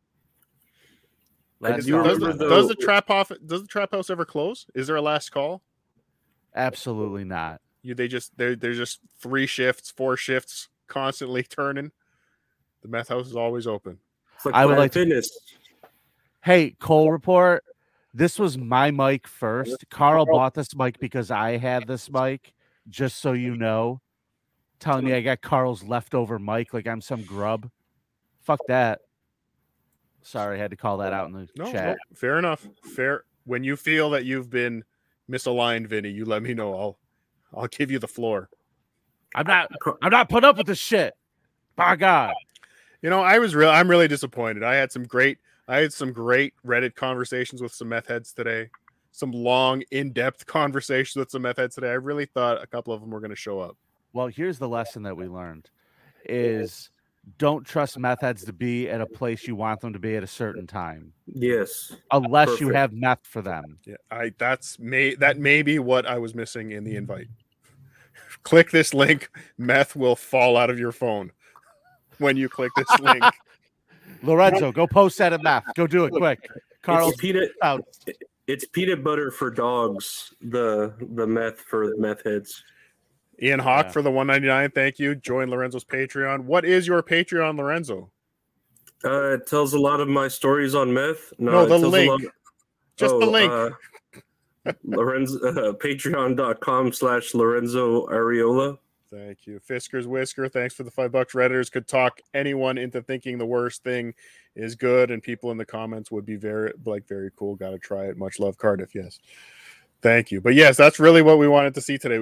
A: Does the trap house ever close? Is there a last call?
C: Absolutely not.
A: There's just 3 shifts, 4 shifts constantly turning. The meth house is always open.
F: It's like I would like fitness.
C: Hey, Cole Report. This was my mic first. Carl bought this mic because I had this mic, just so you know. Telling me I got Carl's leftover mic like I'm some grub. Fuck that. Sorry, I had to call that out in the chat.
A: No, fair enough. Fair. When you feel that you've been misaligned, Vinny, you let me know. I'll give you the floor.
C: I'm not put up with this shit. By God.
A: You know, I'm really disappointed. I had some great Reddit conversations with some meth heads today. Some long, in-depth conversations with some meth heads today. I really thought a couple of them were going to show up.
C: Well, here's the lesson that we learned is don't trust meth heads to be at a place you want them to be at a certain time.
F: Yes.
C: Unless you have meth for them.
A: Yeah, that may be what I was missing in the invite. Click this link, meth will fall out of your phone when you click this link.
C: Lorenzo, go post that at meth. Go do it quick. Carl,
F: it's peanut butter for dogs, the meth for meth heads.
A: Ian Hawk for the $1.99. Thank you. Join Lorenzo's Patreon. What is your Patreon, Lorenzo?
F: It tells a lot of my stories on meth.
A: No, the link. Just the link.
F: Lorenzo, patreon.com/Lorenzo Areola.
A: Thank you. Fisker's Whisker, thanks for the $5. Redditors could talk anyone into thinking the worst thing is good, and people in the comments would be very cool. Got to try it. Much love, Cardiff. Yes. Thank you. But yes, that's really what we wanted to see today.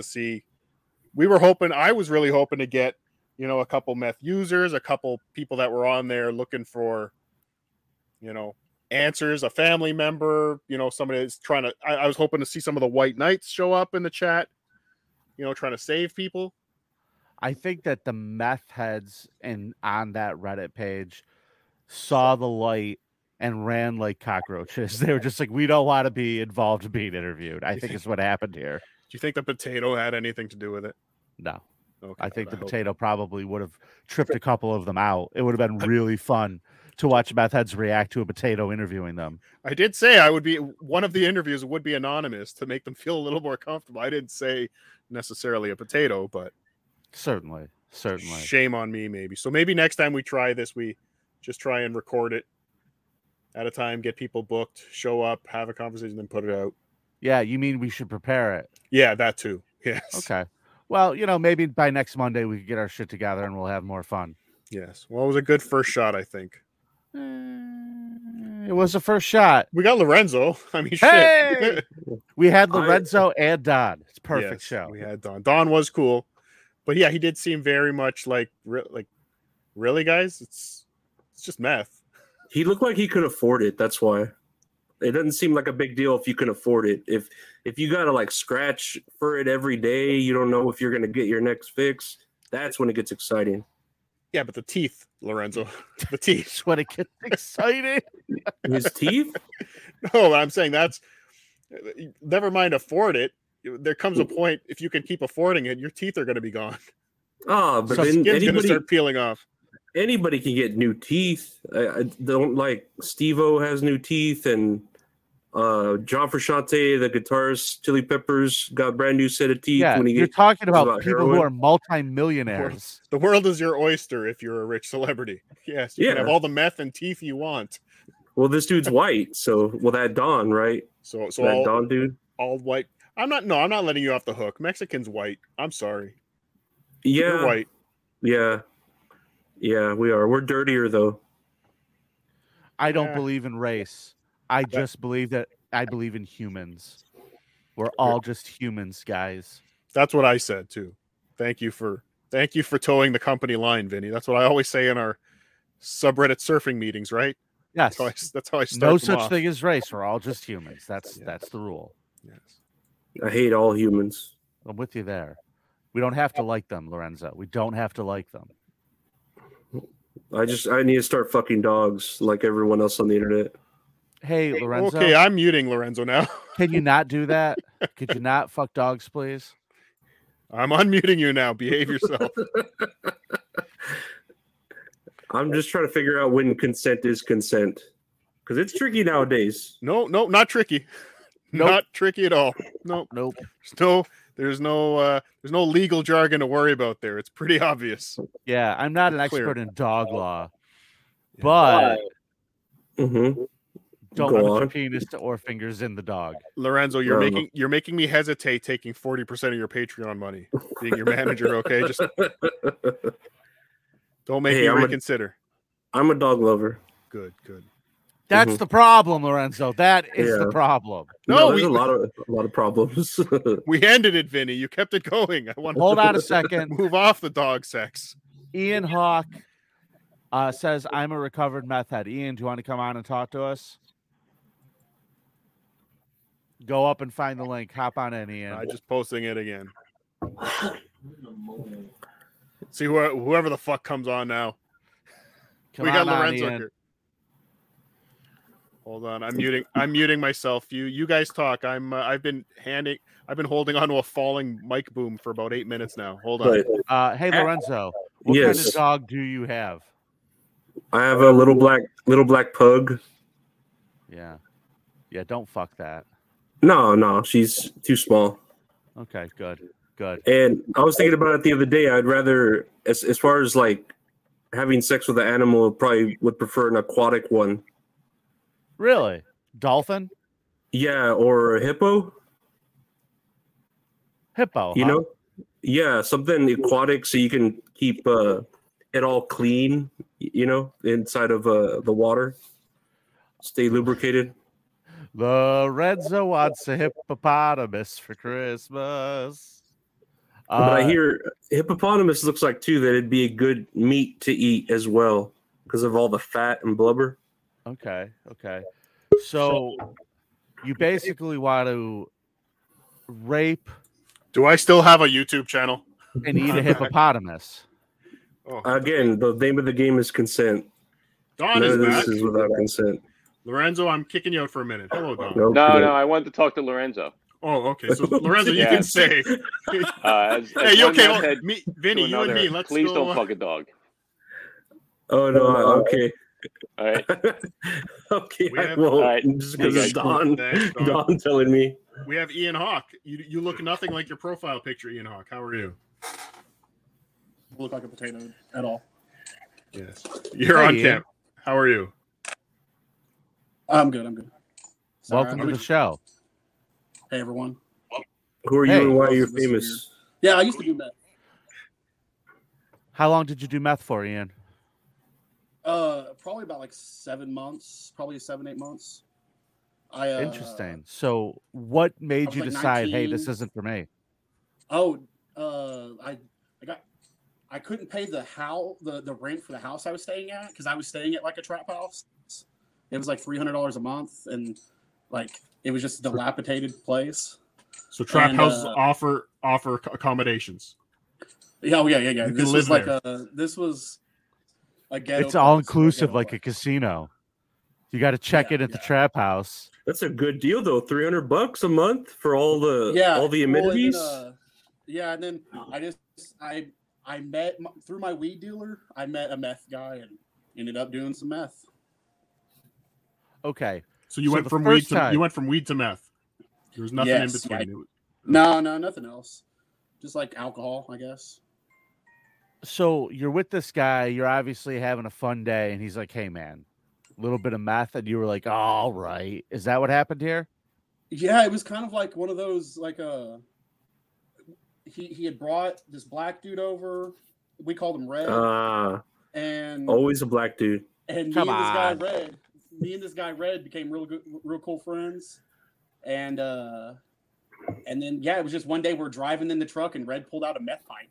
A: I was really hoping to get, a couple meth users, a couple people that were on there looking for, answers, a family member, somebody that's trying to, I was hoping to see some of the white knights show up in the chat, trying to save people.
C: I think that the meth heads on that Reddit page saw the light and ran like cockroaches. They were just like, we don't want to be involved in being interviewed. I think is what happened here.
A: Do you think the potato had anything to do with it?
C: No. Okay, I think the potato probably would have tripped a couple of them out. It would have been really fun to watch meth heads react to a potato interviewing them.
A: I did say one of the interviews would be anonymous to make them feel a little more comfortable. I didn't say necessarily a potato, but
C: certainly.
A: Shame on me, maybe. So maybe next time we try this, we just try and record it at a time, get people booked, show up, have a conversation, then put it out.
C: Yeah, you mean we should prepare it?
A: Yeah, that too. Yes.
C: Okay. Well, maybe by next Monday we can get our shit together and we'll have more fun.
A: Yes. Well, it was a good first shot, I think.
C: It was a first shot.
A: We got Lorenzo. I mean,
C: hey!
A: shit.
C: We had Lorenzo and Don. It's a perfect show.
A: We had Don. Don was cool. But yeah, he did seem very much like really, guys? It's just meth.
F: He looked like he could afford it. That's why. It doesn't seem like a big deal if you can afford it. If you got to scratch for it every day, you don't know if you're going to get your next fix. That's when it gets exciting.
A: Yeah, but the teeth, Lorenzo, the teeth.
C: That's when it gets exciting.
F: His teeth?
A: No, I'm saying never mind afford it. There comes a point, if you can keep affording it, your teeth are going to be gone.
F: Oh, but
A: so
F: then
A: skin's going to start peeling off.
F: Anybody can get new teeth. I don't Steve-O has new teeth, and John Frusciante, the guitarist, Chili Peppers, got a brand new set of teeth.
C: Yeah, you're talking about people
F: heroin.
C: Who are multimillionaires.
A: The world is your oyster if you're a rich celebrity. Yes, you can have all the meth and teeth you want.
F: Well, this dude's white, so that Don, right?
A: So
F: that Don dude,
A: all white. I'm not letting you off the hook. Mexican's white. I'm sorry.
F: Yeah,
A: you're white.
F: Yeah, we are. We're dirtier though.
C: I don't believe in race. I just believe that I believe in humans. We're all just humans, guys.
A: That's what I said too. Thank you for towing the company line, Vinny. That's what I always say in our subreddit surfing meetings, right?
C: Yes.
A: That's how I start.
C: No such thing as race. We're all just humans. That's the rule.
A: Yes.
F: I hate all humans.
C: I'm with you there. We don't have to like them, Lorenzo. We don't have to like them.
F: I need to start fucking dogs like everyone else on the internet.
C: Hey, Lorenzo.
A: Okay, I'm muting Lorenzo now.
C: Can you not do that? Could you not fuck dogs, please?
A: I'm unmuting you now. Behave yourself.
F: I'm just trying to figure out when consent is consent. Because it's tricky nowadays.
A: No, not tricky. Nope. Not tricky at all. Nope. There's no legal jargon to worry about there. It's pretty obvious.
C: Yeah, I'm not an expert in dog law, but Don't put your penis or fingers in the dog.
A: Lorenzo, you're making me hesitate taking 40% of your Patreon money, being your manager. Okay, just don't make me reconsider.
F: I'm a dog lover.
A: Good.
C: That's the problem, Lorenzo. That is the problem.
F: No, there's a lot of problems.
A: We ended it, Vinny. You kept it going. I want
C: hold on a second.
A: Move off the dog sex.
C: Ian Hawk says, "I'm a recovered meth head." Ian, do you want to come on and talk to us? Go up and find the link. Hop on in, Ian.
A: I'm just posting it again. See whoever the fuck comes on now. We got Lorenzo here. Hold on, I'm muting myself. You guys talk. I've been holding onto a falling mic boom for about 8 minutes now. Hold on.
C: Hey Lorenzo, what kind of dog do you have?
F: I have a little black pug.
C: Yeah. Don't fuck that.
F: No, she's too small.
C: Okay, good.
F: And I was thinking about it the other day. I'd rather, as far as like having sex with an animal, probably would prefer an aquatic one.
C: Really? Dolphin?
F: Yeah, or a hippo.
C: Hippo,
F: you know? Yeah, something aquatic so you can keep it all clean, inside of the water. Stay lubricated.
C: Lorenzo wants a hippopotamus for Christmas.
F: But I hear hippopotamus looks like, too, that it'd be a good meat to eat as well because of all the fat and blubber.
C: Okay. So you basically want to rape.
A: Do I still have a YouTube channel?
C: And eat a hippopotamus.
F: Again, the name of the game is consent.
A: Don is back.
F: This is without consent.
A: Lorenzo, I'm kicking you out for a minute. Hello, Don.
E: No, I wanted to talk to Lorenzo.
A: Oh, okay. So Lorenzo, you can say.
E: Hey,
A: okay. Vinny, you and me. Let's
E: please
A: go.
E: Don't fuck a dog.
F: Oh no. Okay.
E: All right.
F: Okay.
E: All right.
F: Just because it's Don telling me.
A: We have Ian Hawk. You look nothing like your profile picture, Ian Hawk. How are you?
G: Look like a potato at all.
A: Yes. You're on camp. How are you?
G: I'm good.
C: Sorry, welcome to the show.
G: Hey, everyone.
F: Who are you and why are you famous?
G: Yeah, I used to do meth.
C: How long did you do meth for, Ian?
G: Probably about like 7 months. Probably 7-8 months.
C: Interesting. So what made you decide, 19... hey, this isn't for me?
G: I couldn't pay the rent for the house I was staying at because I was staying at like a trap house. It was like $300 a month, and like it was just a dilapidated place.
A: So trap houses offer accommodations.
G: Yeah. This was like
C: this was a ghetto. It's all inclusive, like a casino. You got to check in at the trap house.
F: That's a good deal, though. $300 a month for all the amenities.
G: And then I met through my weed dealer. I met a meth guy and ended up doing some meth.
C: Okay,
A: so you went from weed to meth. There was nothing in between.
G: No, nothing else. Just like alcohol, I guess.
C: So you're with this guy. You're obviously having a fun day, and he's like, "Hey, man, a little bit of meth," and you were like, oh, "All right." Is that what happened here?
G: Yeah, it was kind of like one of those like He had brought this black dude over. We called him Red. And
F: always a black dude.
G: And me and this guy Red became real cool friends. And then it was just one day we're driving in the truck and Red pulled out a meth pipe.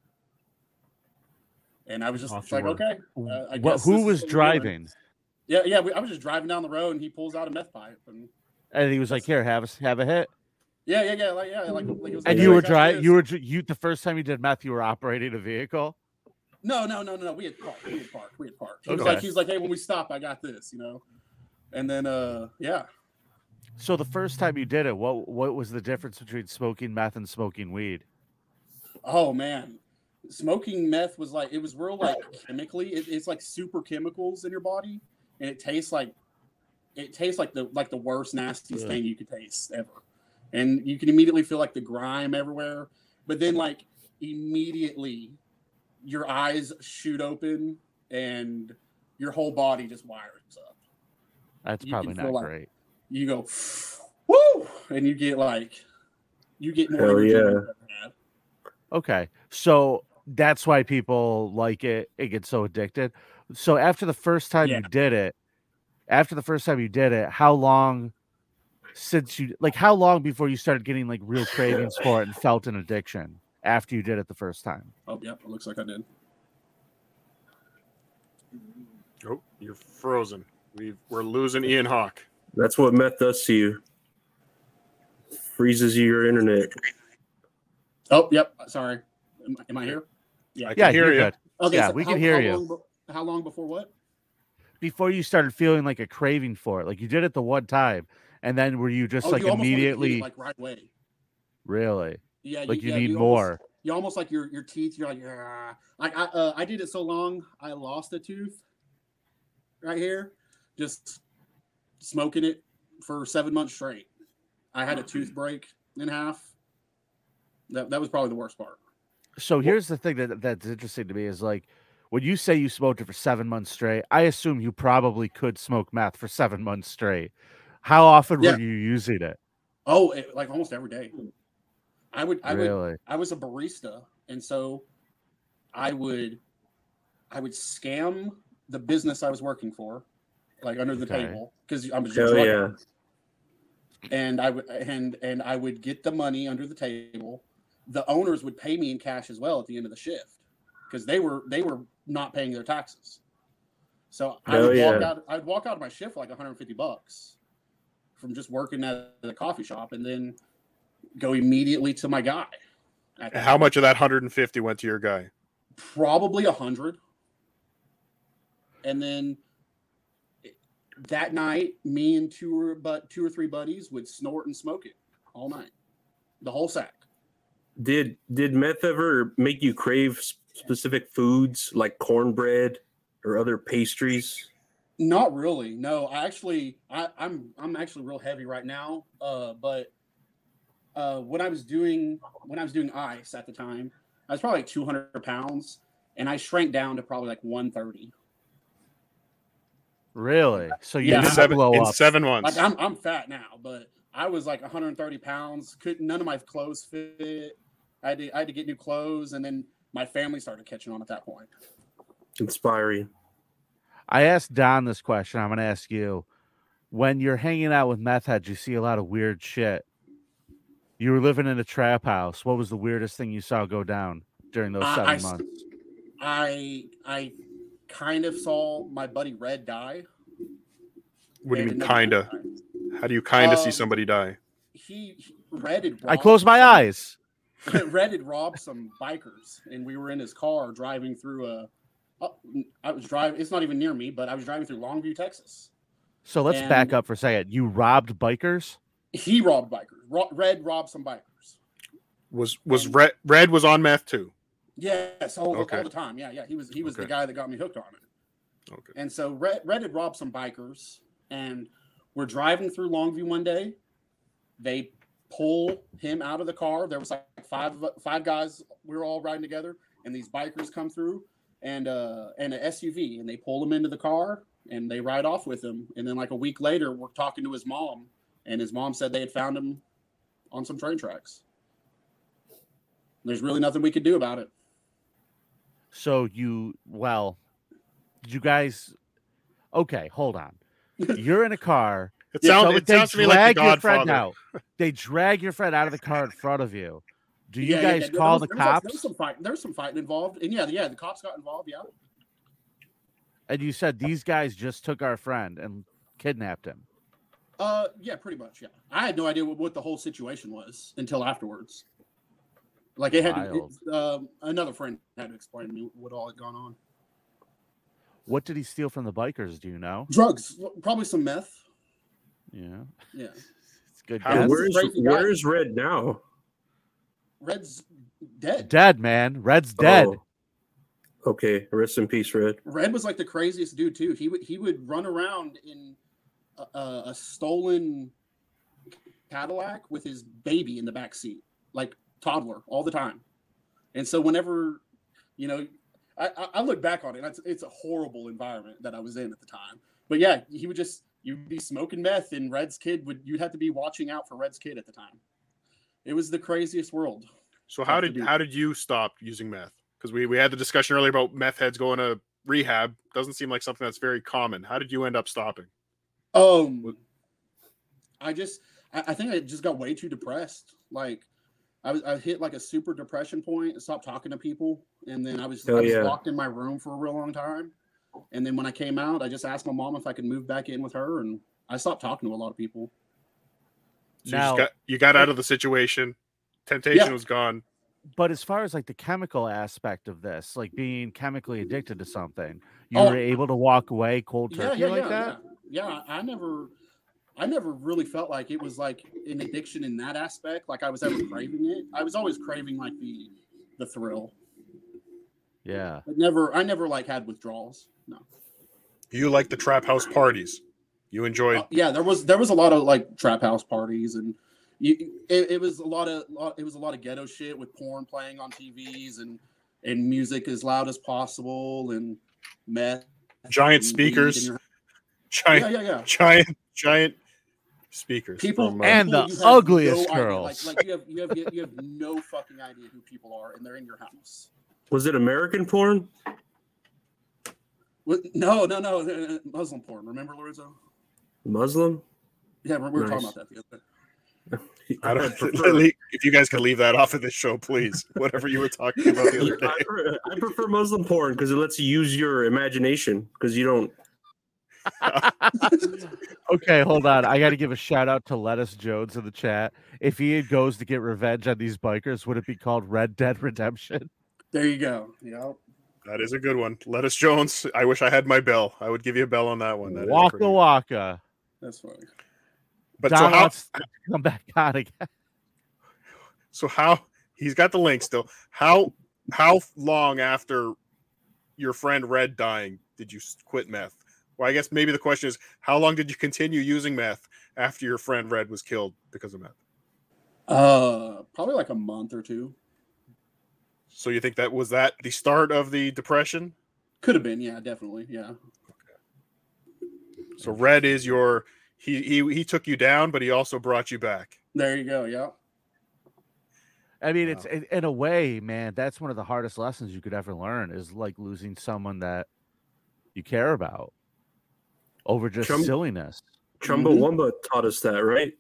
G: And I was just like, okay. I guess
C: who was driving?
G: Yeah. I was just driving down the road and he pulls out a meth pipe
C: and he was like, "Here, have a hit."
G: Yeah. Like it was
C: and you were driving. You the first time you did meth, you were operating a vehicle.
G: No. We had parked. He's like, "Hey, when we stop, I got this," And then, yeah.
C: So the first time you did it, what was the difference between smoking meth and smoking weed?
G: Oh man, smoking meth was like, it was real like chemically. It's like super chemicals in your body, and it tastes like the worst nastiest thing you could taste ever. And you can immediately feel like the grime everywhere. But then like immediately your eyes shoot open and your whole body just wires up.
C: That's probably not great.
G: You go, woo, and you get more energy than you ever had.
C: Okay, so that's why people like it. It gets so addicted. So after the first time you did it, how long before you started getting like real cravings for it and felt an addiction after you did it the first time?
G: Oh, yeah, it looks like I did.
A: Oh, you're frozen. We're losing Ian Hawk.
F: That's what meth does to you. Freezes your internet.
G: Oh, yep. Sorry. Am I here?
A: Yeah, I can hear you.
C: Good. Okay, yeah, so we can hear you.
G: How long before what?
C: Before you started feeling like a craving for it. Like you did it the one time, and then were you just like immediately
G: like right away?
C: Really?
G: Yeah.
C: Like you need more.
G: You almost like your teeth. You're like, I did it so long, I lost a tooth right here, just smoking it for 7 months straight. I had a tooth break in half. That was probably the worst part.
C: So here's the thing that's interesting to me is like when you say you smoked it for 7 months straight, I assume you probably could smoke meth for 7 months straight. How often were you using it?
G: Oh, like almost every day. I was a barista, and so I would scam the business I was working for, like under the table, because I was just and I would get the money under the table. The owners would pay me in cash as well at the end of the shift because they were not paying their taxes. So I'd walk out of my shift for like $150 from just working at the coffee shop, and then go immediately to my guy.
A: How much of that 150 went to your guy?
G: Probably 100. And then that night, me and two or three buddies would snort and smoke it all night, the whole sack.
F: Did meth ever make you crave specific foods like cornbread or other pastries?
G: Not really. No, I'm actually real heavy right now. But when I was doing ice at the time, I was probably like 200 pounds, and I shrank down to probably like 130.
C: Really? So you
A: in 7 months.
G: Like I'm fat now, but I was like 130 pounds. None of my clothes fit. I had to get new clothes, and then my family started catching on at that point.
F: Inspiring.
C: I asked Don this question. I'm going to ask you. When you're hanging out with meth heads, you see a lot of weird shit. You were living in a trap house. What was the weirdest thing you saw go down during those 7 months?
G: I kind of saw my buddy Red die.
A: What do you mean, kinda? How do you kinda see somebody die?
C: I closed my eyes.
G: Red had robbed some bikers, and we were in his car driving through it's not even near me, but I was driving through Longview, Texas.
C: So let's back up for a second. You robbed bikers?
G: He robbed bikers. Red robbed some bikers.
A: Was Red was on meth too?
G: Yes, all the time. Yeah. He was the guy that got me hooked on it. Okay. And so Red had robbed some bikers, and we're driving through Longview one day. They pull him out of the car. There was like five guys. We were all riding together, and these bikers come through and an SUV, and they pull him into the car, and they ride off with him. And then like a week later, we're talking to his mom, and his mom said they had found him on some train tracks. There's really nothing we could do about it.
C: So did you guys? Okay, hold on. You're in a car.
A: It sounds to me like The Godfather.
C: They drag your friend out of the car in front of you. Do you guys call the cops?
G: There's some fighting involved, and yeah, the cops got involved. Yeah.
C: And you said these guys just took our friend and kidnapped him.
G: Yeah, pretty much. Yeah, I had no idea what the whole situation was until afterwards. Like another friend had to explain to me what all had gone on.
C: What did he steal from the bikers? Do you know?
G: Drugs, probably some meth.
C: Yeah.
G: It's
C: good.
F: Where's Red now?
G: Red's dead.
C: Dead, man. Red's dead.
F: Oh. Okay, rest in peace, Red.
G: Red was like the craziest dude too. He would run around in a stolen Cadillac with his baby in the back seat, like toddler, all the time. And so whenever, I look back on it, it's a horrible environment that I was in at the time. But yeah, he would just you'd be smoking meth, and you'd have to be watching out for Red's kid at the time. It was the craziest world.
A: So how did you stop using meth? Because we had the discussion earlier about meth heads going to rehab. Doesn't seem like something that's very common. How did you end up stopping?
G: I think I just got way too depressed. Like I hit like a super depression point and stopped talking to people. And then I was locked in my room for a real long time. And then when I came out, I just asked my mom if I could move back in with her, and I stopped talking to a lot of people.
A: So you got out of the situation. Temptation was gone.
C: But as far as like the chemical aspect of this, like being chemically addicted to something, you were able to walk away cold turkey that?
G: Yeah. I never really felt like it was like an addiction in that aspect. Like I was ever craving it. I was always craving like the thrill.
C: Yeah.
G: But I never like had withdrawals. No.
A: You like the trap house parties? You enjoyed?
G: Yeah, there was a lot of like trap house parties, and it was a lot of ghetto shit with porn playing on TVs and music as loud as possible and meth.
A: Giant speakers. Giant speakers.
C: And the ugliest girls.
G: Like you have no fucking idea who people are, and they're in your house.
F: Was it American porn?
G: No, Muslim porn. Remember, Lorenzo?
F: Muslim?
G: Yeah, we were talking about that the other day.
A: I don't. If you guys could leave that off of this show, please. Whatever you were talking about the other day.
F: I prefer Muslim porn because it lets you use your imagination. Because you don't.
C: Okay, hold on. I got to give a shout out to Lettuce Jones in the chat. If he goes to get revenge on these bikers, would it be called Red Dead Redemption?
G: There you go. Yep.
A: That is a good one. Lettuce Jones. I wish I had my bell. I would give you a bell on that one. That
C: Waka.
G: That's funny.
C: But Don wants to come back on again.
A: So how he's got the link still. How long after your friend Red dying did you quit meth? Well, I guess maybe the question is, how long did you continue using meth after your friend Red was killed because of meth?
G: Probably like a month or two.
A: So you think that was the start of the depression?
G: Could have been, yeah, definitely, yeah.
A: Okay. So Red is he took you down, but he also brought you back.
G: There you go, yeah.
C: I mean, it's in a way, man, that's one of the hardest lessons you could ever learn is like losing someone that you care about over just silliness.
F: Chumbawamba taught us that, right?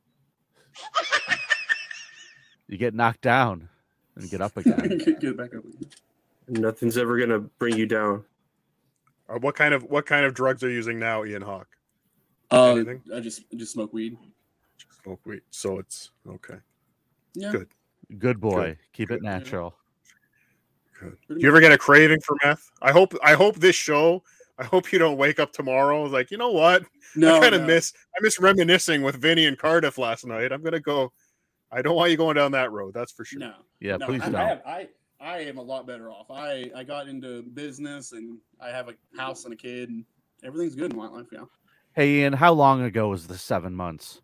C: You get knocked down and get up again.
G: Get back up again.
F: Nothing's ever gonna bring you down.
A: What kind of drugs are you using now, Ian Hawk?
G: I just smoke weed.
A: Just smoke weed. So it's okay.
G: Yeah.
C: Good boy. Keep it natural.
A: Good. Do you ever get a craving for meth? I hope this show. I hope you don't wake up tomorrow like, you know what?
G: No,
A: I miss reminiscing with Vinny and Cardiff last night. I'm gonna go. I don't want you going down that road. That's for sure.
G: No.
C: Yeah,
G: no,
C: please don't.
G: I am a lot better off. I got into business and I have a house and a kid and everything's good in my life. Yeah.
C: Hey Ian, how long ago was the 7 months?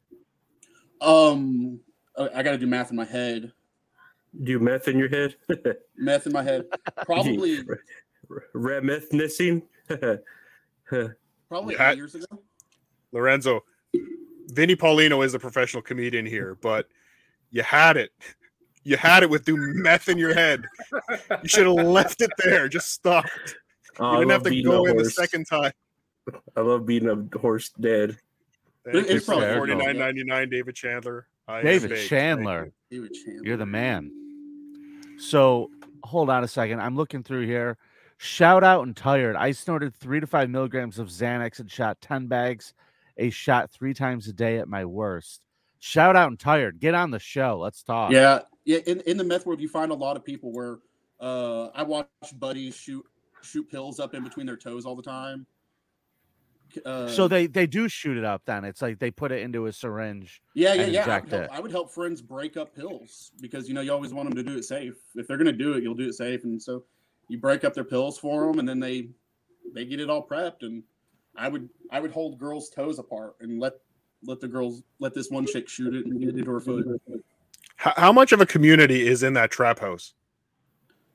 G: I got to do math in my head.
F: Do meth in your head?
G: Meth in my head. Probably.
F: Reminiscing.
G: Probably 8 years ago.
A: Lorenzo, Vinny Paulino is a professional comedian here, but you had it. You had it with doing meth in your head. You should have left it there. Just stopped. You didn't have to go in the second time.
F: I love beating a horse dead.
A: It's probably $49.99. David Chandler.
C: David Chandler. You're the man. So hold on a second. I'm looking through here. Shout out and tired. I snorted 3 to 5 milligrams of Xanax and shot 10 bags a shot 3 times a day at my worst. Shout out and tired. Get on the show. Let's talk.
G: Yeah. In the meth world, you find a lot of people where I watch buddies shoot pills up in between their toes all the time.
C: So they do shoot it up then. It's like they put it into a syringe.
G: Yeah. I would help friends break up pills because, you always want them to do it safe. If they're going to do it, you'll do it safe. And so you break up their pills for them and then they get it all prepped. And I would hold girls' toes apart and let this one chick shoot it and get it to her foot.
A: How much of a community is in that trap house?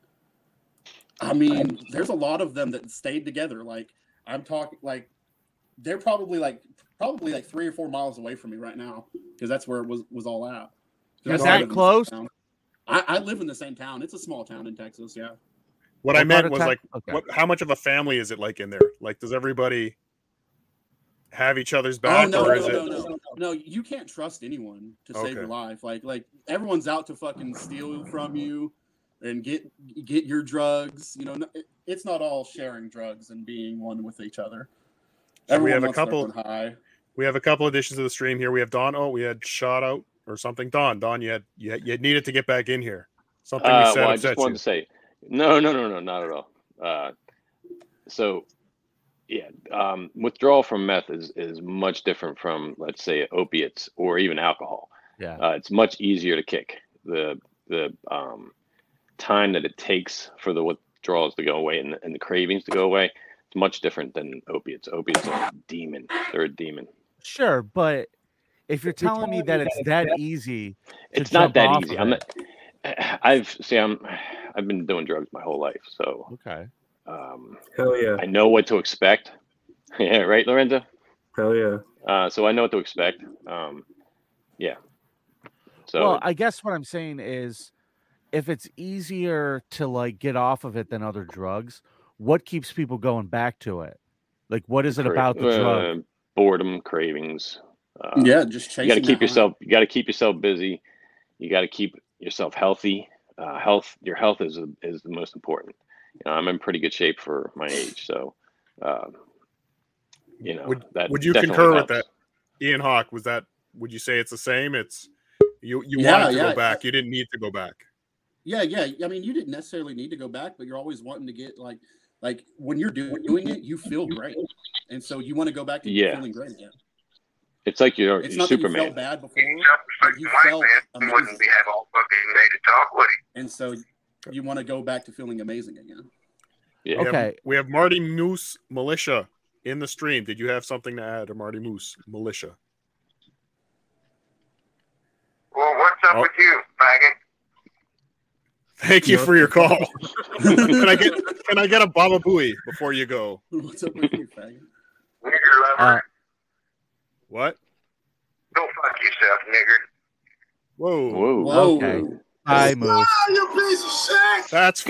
G: I mean, there's a lot of them that stayed together. Like I'm talking like they're probably like 3 or 4 miles away from me right now because that's where it was all at.
C: Is that close?
G: I live in the same town. It's a small town in Texas. Yeah.
A: What I meant was like, how much of a family is it like in there? Like, does everybody have each other's back?
G: No, you can't trust anyone to save your life. Like everyone's out to fucking steal from you and get your drugs. You know, it's not all sharing drugs and being one with each other.
A: So we have a couple. We have a couple additions to the stream here. We have Don. Oh, we had shot out or something. Don, you needed to get back in here. Something you said.
E: Well, I just wanted to say, no, not at all. So, yeah, withdrawal from meth is much different from, let's say, opiates or even alcohol.
C: Yeah,
E: it's much easier to kick. The time that it takes for the withdrawals to go away and the cravings to go away, it's much different than opiates. Opiates are a demon. They're a demon.
C: Sure, but if you're telling me that it's that easy,
E: it's not that easy. I've been doing drugs my whole life, so
C: okay.
F: Hell yeah.
E: I know what to expect. Yeah, right, Lorenzo?
F: Hell yeah.
E: So I know what to expect. Yeah. So
C: well, I guess what I'm saying is, if it's easier to like get off of it than other drugs, what keeps people going back to it? Like, what is it about the drug?
E: Boredom, cravings.
G: Just chasing.
E: You got to keep yourself. You got to keep yourself busy. You got to keep yourself healthy. Your health is the most important. You know, I'm in pretty good shape for my age, so you know.
A: Would you concur with that, Ian Hawk? Would you say it's the same? It's you wanted to go back. You didn't need to go back.
G: Yeah. I mean, you didn't necessarily need to go back, but you're always wanting to get like when you're doing it, you feel great, and so you want to go back to feeling great again.
E: It's like you're
G: not
E: Superman.
G: That you felt bad before, but you felt amazing. And so you want to go back to feeling amazing again.
E: Yeah.
C: Okay.
A: We have Marty Moose Militia in the stream. Did you have something to add to Marty Moose Militia?
H: Well, what's up with you, faggot?
A: Thank you for your call. Can I get a Baba Booey before you go?
G: What's up with you, faggot?
H: Nigger lover.
A: What?
H: Go fuck yourself, nigger.
A: Whoa.
C: Okay. Hi, Moose.
H: You piece of shit.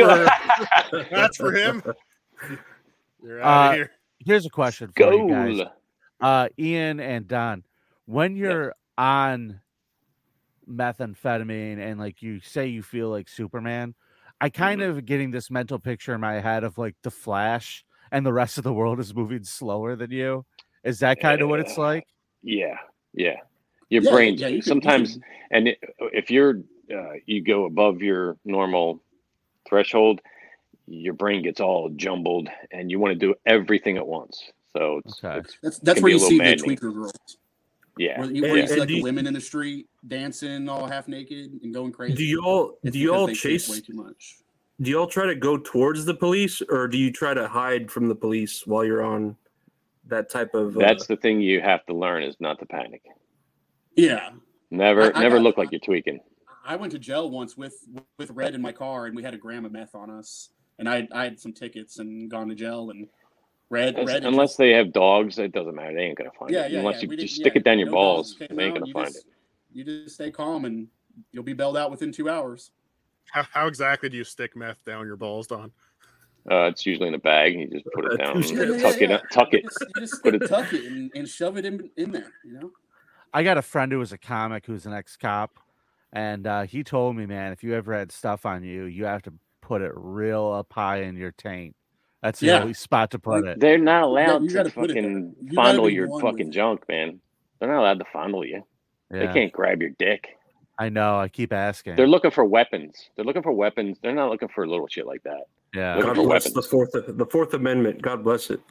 A: That's for him. You're out of here.
C: Here's a question for you guys. Ian and Don, when you're on methamphetamine and like you say you feel like Superman, I kind of getting this mental picture in my head of like the Flash and the rest of the world is moving slower than you. Is that kind of what it's like?
E: Yeah. Your brain sometimes, and if you're you go above your normal threshold, your brain gets all jumbled, and you want to do everything at once. So
G: that's where you see the tweaker girls.
E: Yeah,
G: where you see like the women in the street dancing all half naked and going crazy.
F: Do you all chase
G: way too much?
F: Do you all try to go towards the police, or do you try to hide from the police while you're on that type of?
E: That's the thing you have to learn is not to panic.
G: Yeah.
E: Never look like you're tweaking.
G: I went to jail once with Red in my car, and we had a gram of meth on us, and I had some tickets and gone to jail. And Red
E: unless they have dogs, it doesn't matter. They ain't gonna find it. Unless you just stick it down your balls, they ain't gonna find it.
G: You just stay calm, and you'll be bailed out within 2 hours.
A: How exactly do you stick meth down your balls, Don?
E: It's usually in a bag. You just put it down, tuck it.
G: You just tuck it and shove it in there. You know.
C: I got a friend who was a comic who's an ex-cop, and he told me, man, if you ever had stuff on you, you have to put it real up high in your taint. That's the only spot to put it.
E: They're not allowed to fucking fondle your fucking junk, man. They're not allowed to fondle you. Yeah. They can't grab your dick.
C: I know. I keep asking.
E: They're looking for weapons. They're not looking for little shit like that.
C: Yeah.
F: God bless the Fourth Amendment. God bless it.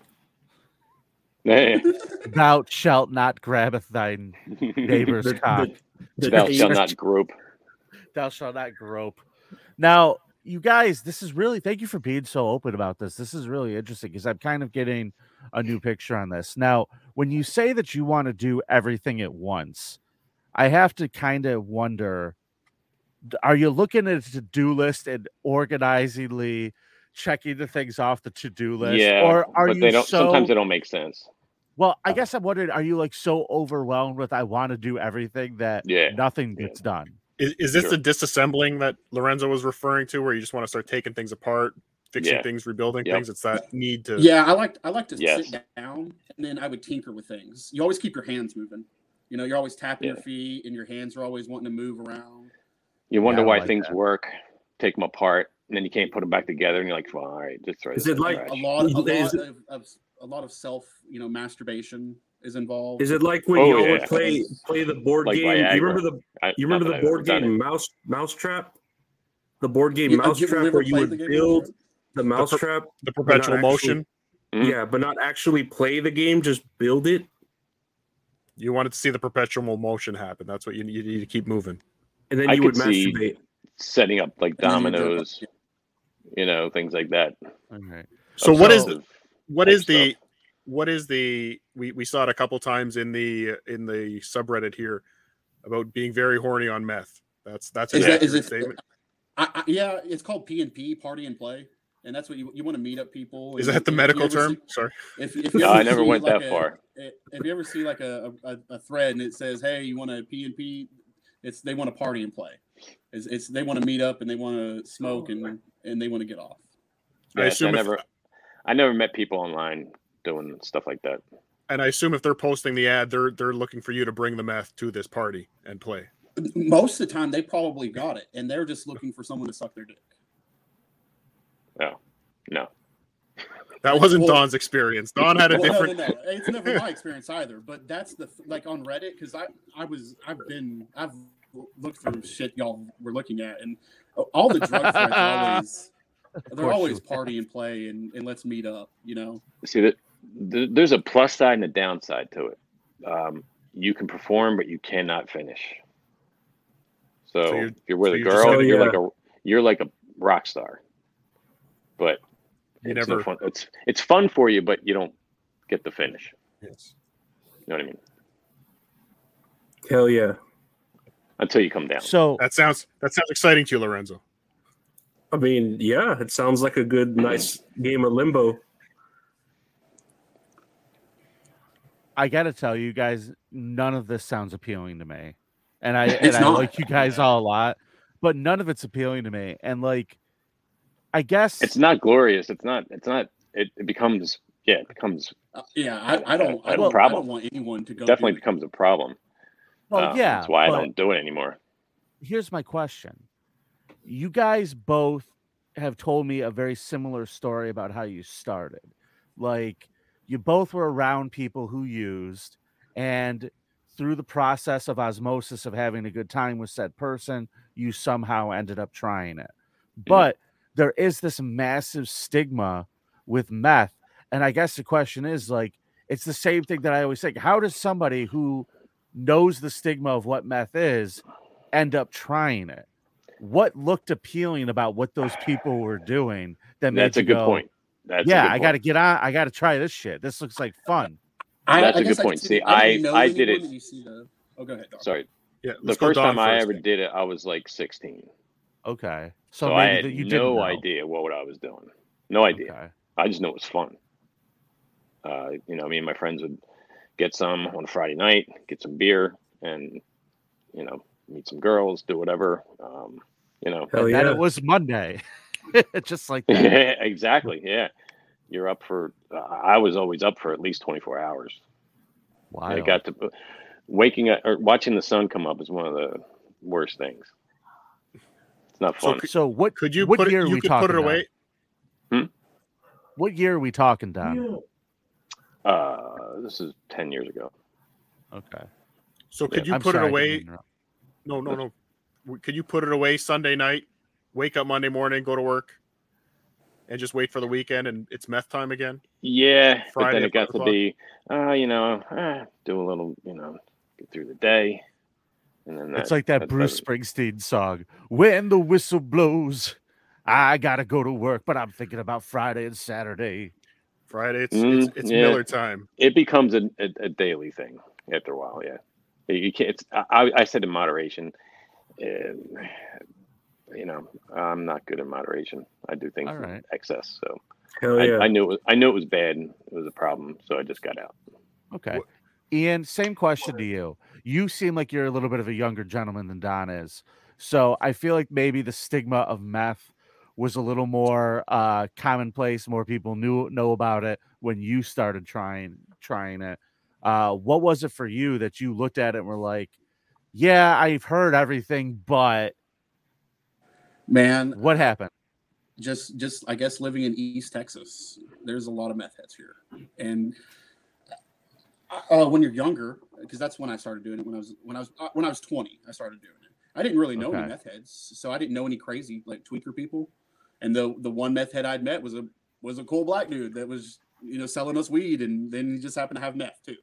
C: Thou shalt not grabbeth thy neighbor's cock.
E: Thou shalt not grope.
C: Thou shalt not grope. Now, you guys, thank you for being so open about this. This is really interesting because I'm kind of getting a new picture on this. Now, when you say that you want to do everything at once, I have to kind of wonder, are you looking at a to-do list and organizingly checking the things off the to-do list?
E: Yeah,
C: or are
E: but
C: you
E: sometimes they don't make sense.
C: Well, I guess I'm wondering, are you like so overwhelmed with I want to do everything that nothing gets done?
A: Is this the disassembling that Lorenzo was referring to, where you just want to start taking things apart, fixing things, rebuilding things? It's that need to.
G: Yeah, I like to sit down, and then I would tinker with things. You always keep your hands moving. You know, you're always tapping your feet, and your hands are always wanting to move around.
E: You wonder why things work. Take them apart, and then you can't put them back together, and you're like, well, all right, just throw.
F: Is it like
G: a lot of self, masturbation is involved?
F: Is it like when y'all would play the board game?
E: Viagra.
F: You remember the board game Mousetrap? The board game Mousetrap, where you would build the mousetrap,
A: the perpetual motion.
F: Yeah, but not actually play the game, just build it.
A: You wanted to see the perpetual motion happen. That's what you need to keep moving.
F: And then you would masturbate.
E: Setting up like dominoes, things like that.
C: Okay.
A: So what is the we saw it a couple times in the subreddit here about being very horny on meth. That's a statement.
G: Yeah, it's called P&P, party and play, and that's what you want to meet up people.
A: Is that the medical term? Sorry.
E: No, I never went that far.
G: If you ever see like a thread and it says, "Hey, you want a P&P?" They want to party and play. It's they want to meet up and they want to smoke and they want to get off.
E: Yes, I never met people online doing stuff like that.
A: And I assume if they're posting the ad, they're looking for you to bring the meth to this party and play.
G: Most of the time, they probably got it, and they're just looking for someone to suck their dick.
E: No.
G: That
A: wasn't Don's experience. Don had a different.
G: No. It's never my experience either. But that's on Reddit, because I've looked through shit y'all were looking at, and all the drug threads they're always party and play and let's meet up.
E: See that there's a plus side and a downside to it. You can perform, but you cannot finish. So if you're with a girl, you're like a rock star. But no fun. It's fun for you, but you don't get the finish.
A: Yes.
E: You know what I mean?
F: Hell yeah.
E: Until you come down.
C: So
A: that sounds exciting to you, Lorenzo.
F: I mean, yeah, it sounds like a good, nice game of limbo.
C: I gotta tell you guys, none of this sounds appealing to me. And I like you guys all a lot, but none of it's appealing to me. And I guess
E: it's not glorious. It becomes I don't
G: want anyone to go.
E: Definitely becomes a problem.
C: Well,
E: that's why I don't do it anymore.
C: Here's my question. You guys both have told me a very similar story about how you started. Like, you both were around people who used, and through the process of osmosis of having a good time with said person, you somehow ended up trying it. But there is this massive stigma with meth. And I guess the question is, it's the same thing that I always say. How does somebody who knows the stigma of what meth is end up trying it? What looked appealing about what those people were doing that made
E: That's a good point.
C: I got to get on. I got to try this shit. This looks like fun.
E: That's a good point. See, I did it.
G: Go ahead. Dog.
E: Sorry.
A: Yeah.
E: The first time I ever did it, I was like 16.
C: Okay.
E: So I had no idea what I was doing. No idea.
C: Okay.
E: I just know it was fun. Me and my friends would get some on a Friday night, get some beer, and meet some girls, do whatever.
C: And then it was Monday, just like that.
E: Exactly. Yeah, you're up for. I was always up for at least 24 hours.
C: Wow.
E: I got to waking up or watching the sun come up is one of the worst things. It's not fun.
C: So what
A: could you
C: what
A: put
C: year
A: it? You could put it away.
C: What year are we talking, Don?
E: This is 10 years ago.
C: Okay.
A: So could you put it away? No. Could you put it away Sunday night, wake up Monday morning, go to work, and just wait for the weekend and it's meth time again?
E: Yeah,
A: Friday,
E: but then it got to be, do a little, get through the day. And then
C: it's like that Bruce Springsteen song, "When the whistle blows, I got to go to work, but I'm thinking about Friday and Saturday."
A: Friday, it's Miller time.
E: It becomes a daily thing after a while, yeah. You can't. I said in moderation. I'm not good in moderation. I do things in excess. So I knew it was bad. And it was a problem, so I just got out.
C: Okay. Ian, same question to you. You seem like you're a little bit of a younger gentleman than Don is. So I feel like maybe the stigma of meth was a little more commonplace. More people know about it when you started trying it. What was it for you that you looked at it and were like, yeah, I've heard everything, but
G: man,
C: what happened?
G: Just I guess living in East Texas, there's a lot of meth heads here. And when you're younger, because that's when I started doing it. When I was 20, I started doing it. I didn't really know any meth heads, so I didn't know any crazy like tweaker people. And the one meth head I'd met was a cool black dude that was selling us weed, and then he just happened to have meth too.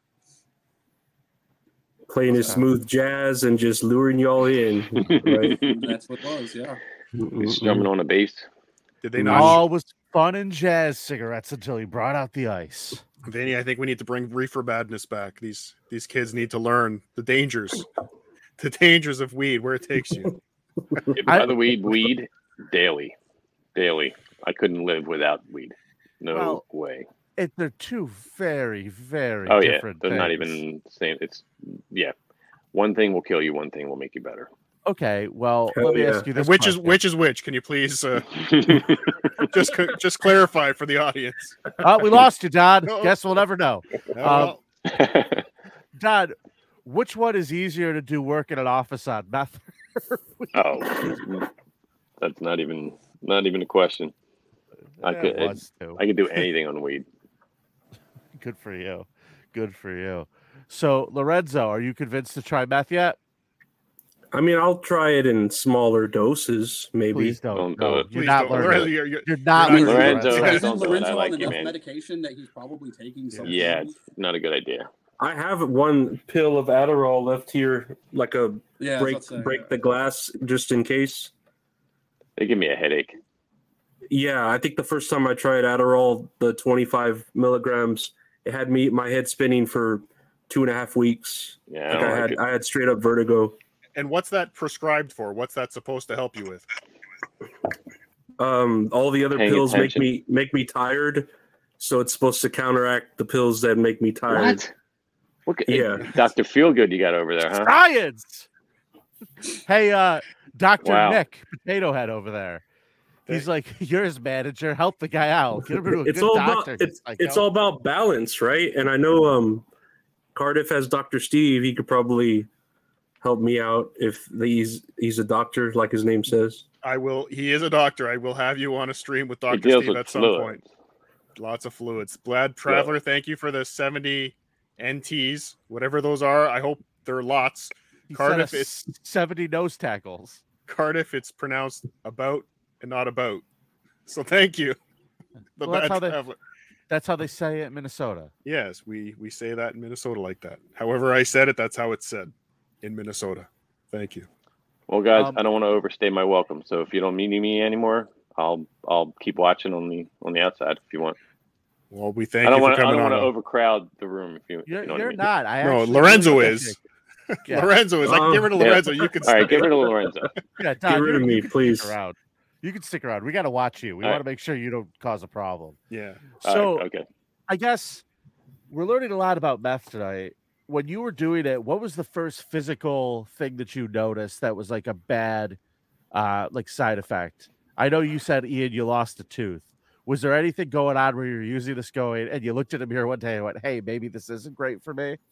F: Playing his smooth jazz and just luring y'all in. Right?
G: That's what it was, yeah.
E: Strumming on a bass.
A: Did they not?
C: All was fun and jazz cigarettes until he brought out the ice.
A: Vinny, I think we need to bring reefer badness back. These kids need to learn the dangers of weed, where it takes you.
E: By the weed daily. I couldn't live without weed. No way.
C: They're two very, very different
E: they're
C: things.
E: not even the same. It's one thing will kill you, one thing will make you better.
C: Okay, well, let me ask you this:
A: which is which? Can you please just clarify for the audience?
C: We lost you, Don. Guess we'll never know. Don, which one is easier to do work in an office on? Meth?
E: That's not even a question. I could do anything on weed.
C: Good for you. So, Lorenzo, are you convinced to try meth yet?
F: I mean, I'll try it in smaller doses, maybe.
C: Please don't.
E: No,
C: you're not learning. You're not
E: learning.
G: Lorenzo
E: I like
G: on
E: you,
G: enough
E: man.
G: medication that he's probably taking something.
E: Yeah, it's not a good idea.
F: I have one pill of Adderall left here, like a break the glass, just in case.
E: They give me a headache.
F: Yeah, I think the first time I tried Adderall, the 25 milligrams, it had my head spinning for 2.5 weeks.
E: Yeah,
F: I had straight up vertigo.
A: And what's that prescribed for? What's that supposed to help you with?
F: All the other pills make me tired, so it's supposed to counteract the pills that make me tired.
E: What? Dr. Feelgood you got over there, huh?
C: Science. Hey, Dr. Nick Potato Head over there. He's like, you're his manager. Help the guy out. Get him to a good doctor.
F: It's all about balance, right? And I know Cardiff has Dr. Steve. He could probably help me out if he's a doctor, like his name says.
A: I will. He is a doctor. I will have you on a stream with Dr. Steve at some point. Lots of fluids. Glad Traveler, thank you for the 70 NTs, whatever those are. I hope there are lots.
C: Cardiff, it's 70 nose tackles.
A: Cardiff, it's pronounced about and not about. So thank you.
C: That's how they say it in Minnesota.
A: Yes, we say that in Minnesota like that. However I said it, that's how it's said in Minnesota. Thank you.
E: Well, guys, I don't want to overstay my welcome. So if you don't need me anymore, I'll keep watching on the outside if you want.
A: Well, we thank you for coming on.
E: I don't want to overcroud the room.
C: You're
E: know what I mean.
C: not.
A: Lorenzo is. Yeah. Lorenzo is. I can get rid of Lorenzo. You can.
E: All right, get rid of Lorenzo.
C: Yeah,
F: Todd, get rid of me, please.
C: You can stick around. We got to watch you. We want to make sure you don't cause a problem.
A: Yeah.
C: So,
E: okay.
C: I guess we're learning a lot about meth tonight. When you were doing it, what was the first physical thing that you noticed that was like a bad, side effect? I know you said, Ian, you lost a tooth. Was there anything going on where you're using this and you looked at a mirror one day and went, hey, maybe this isn't great for me?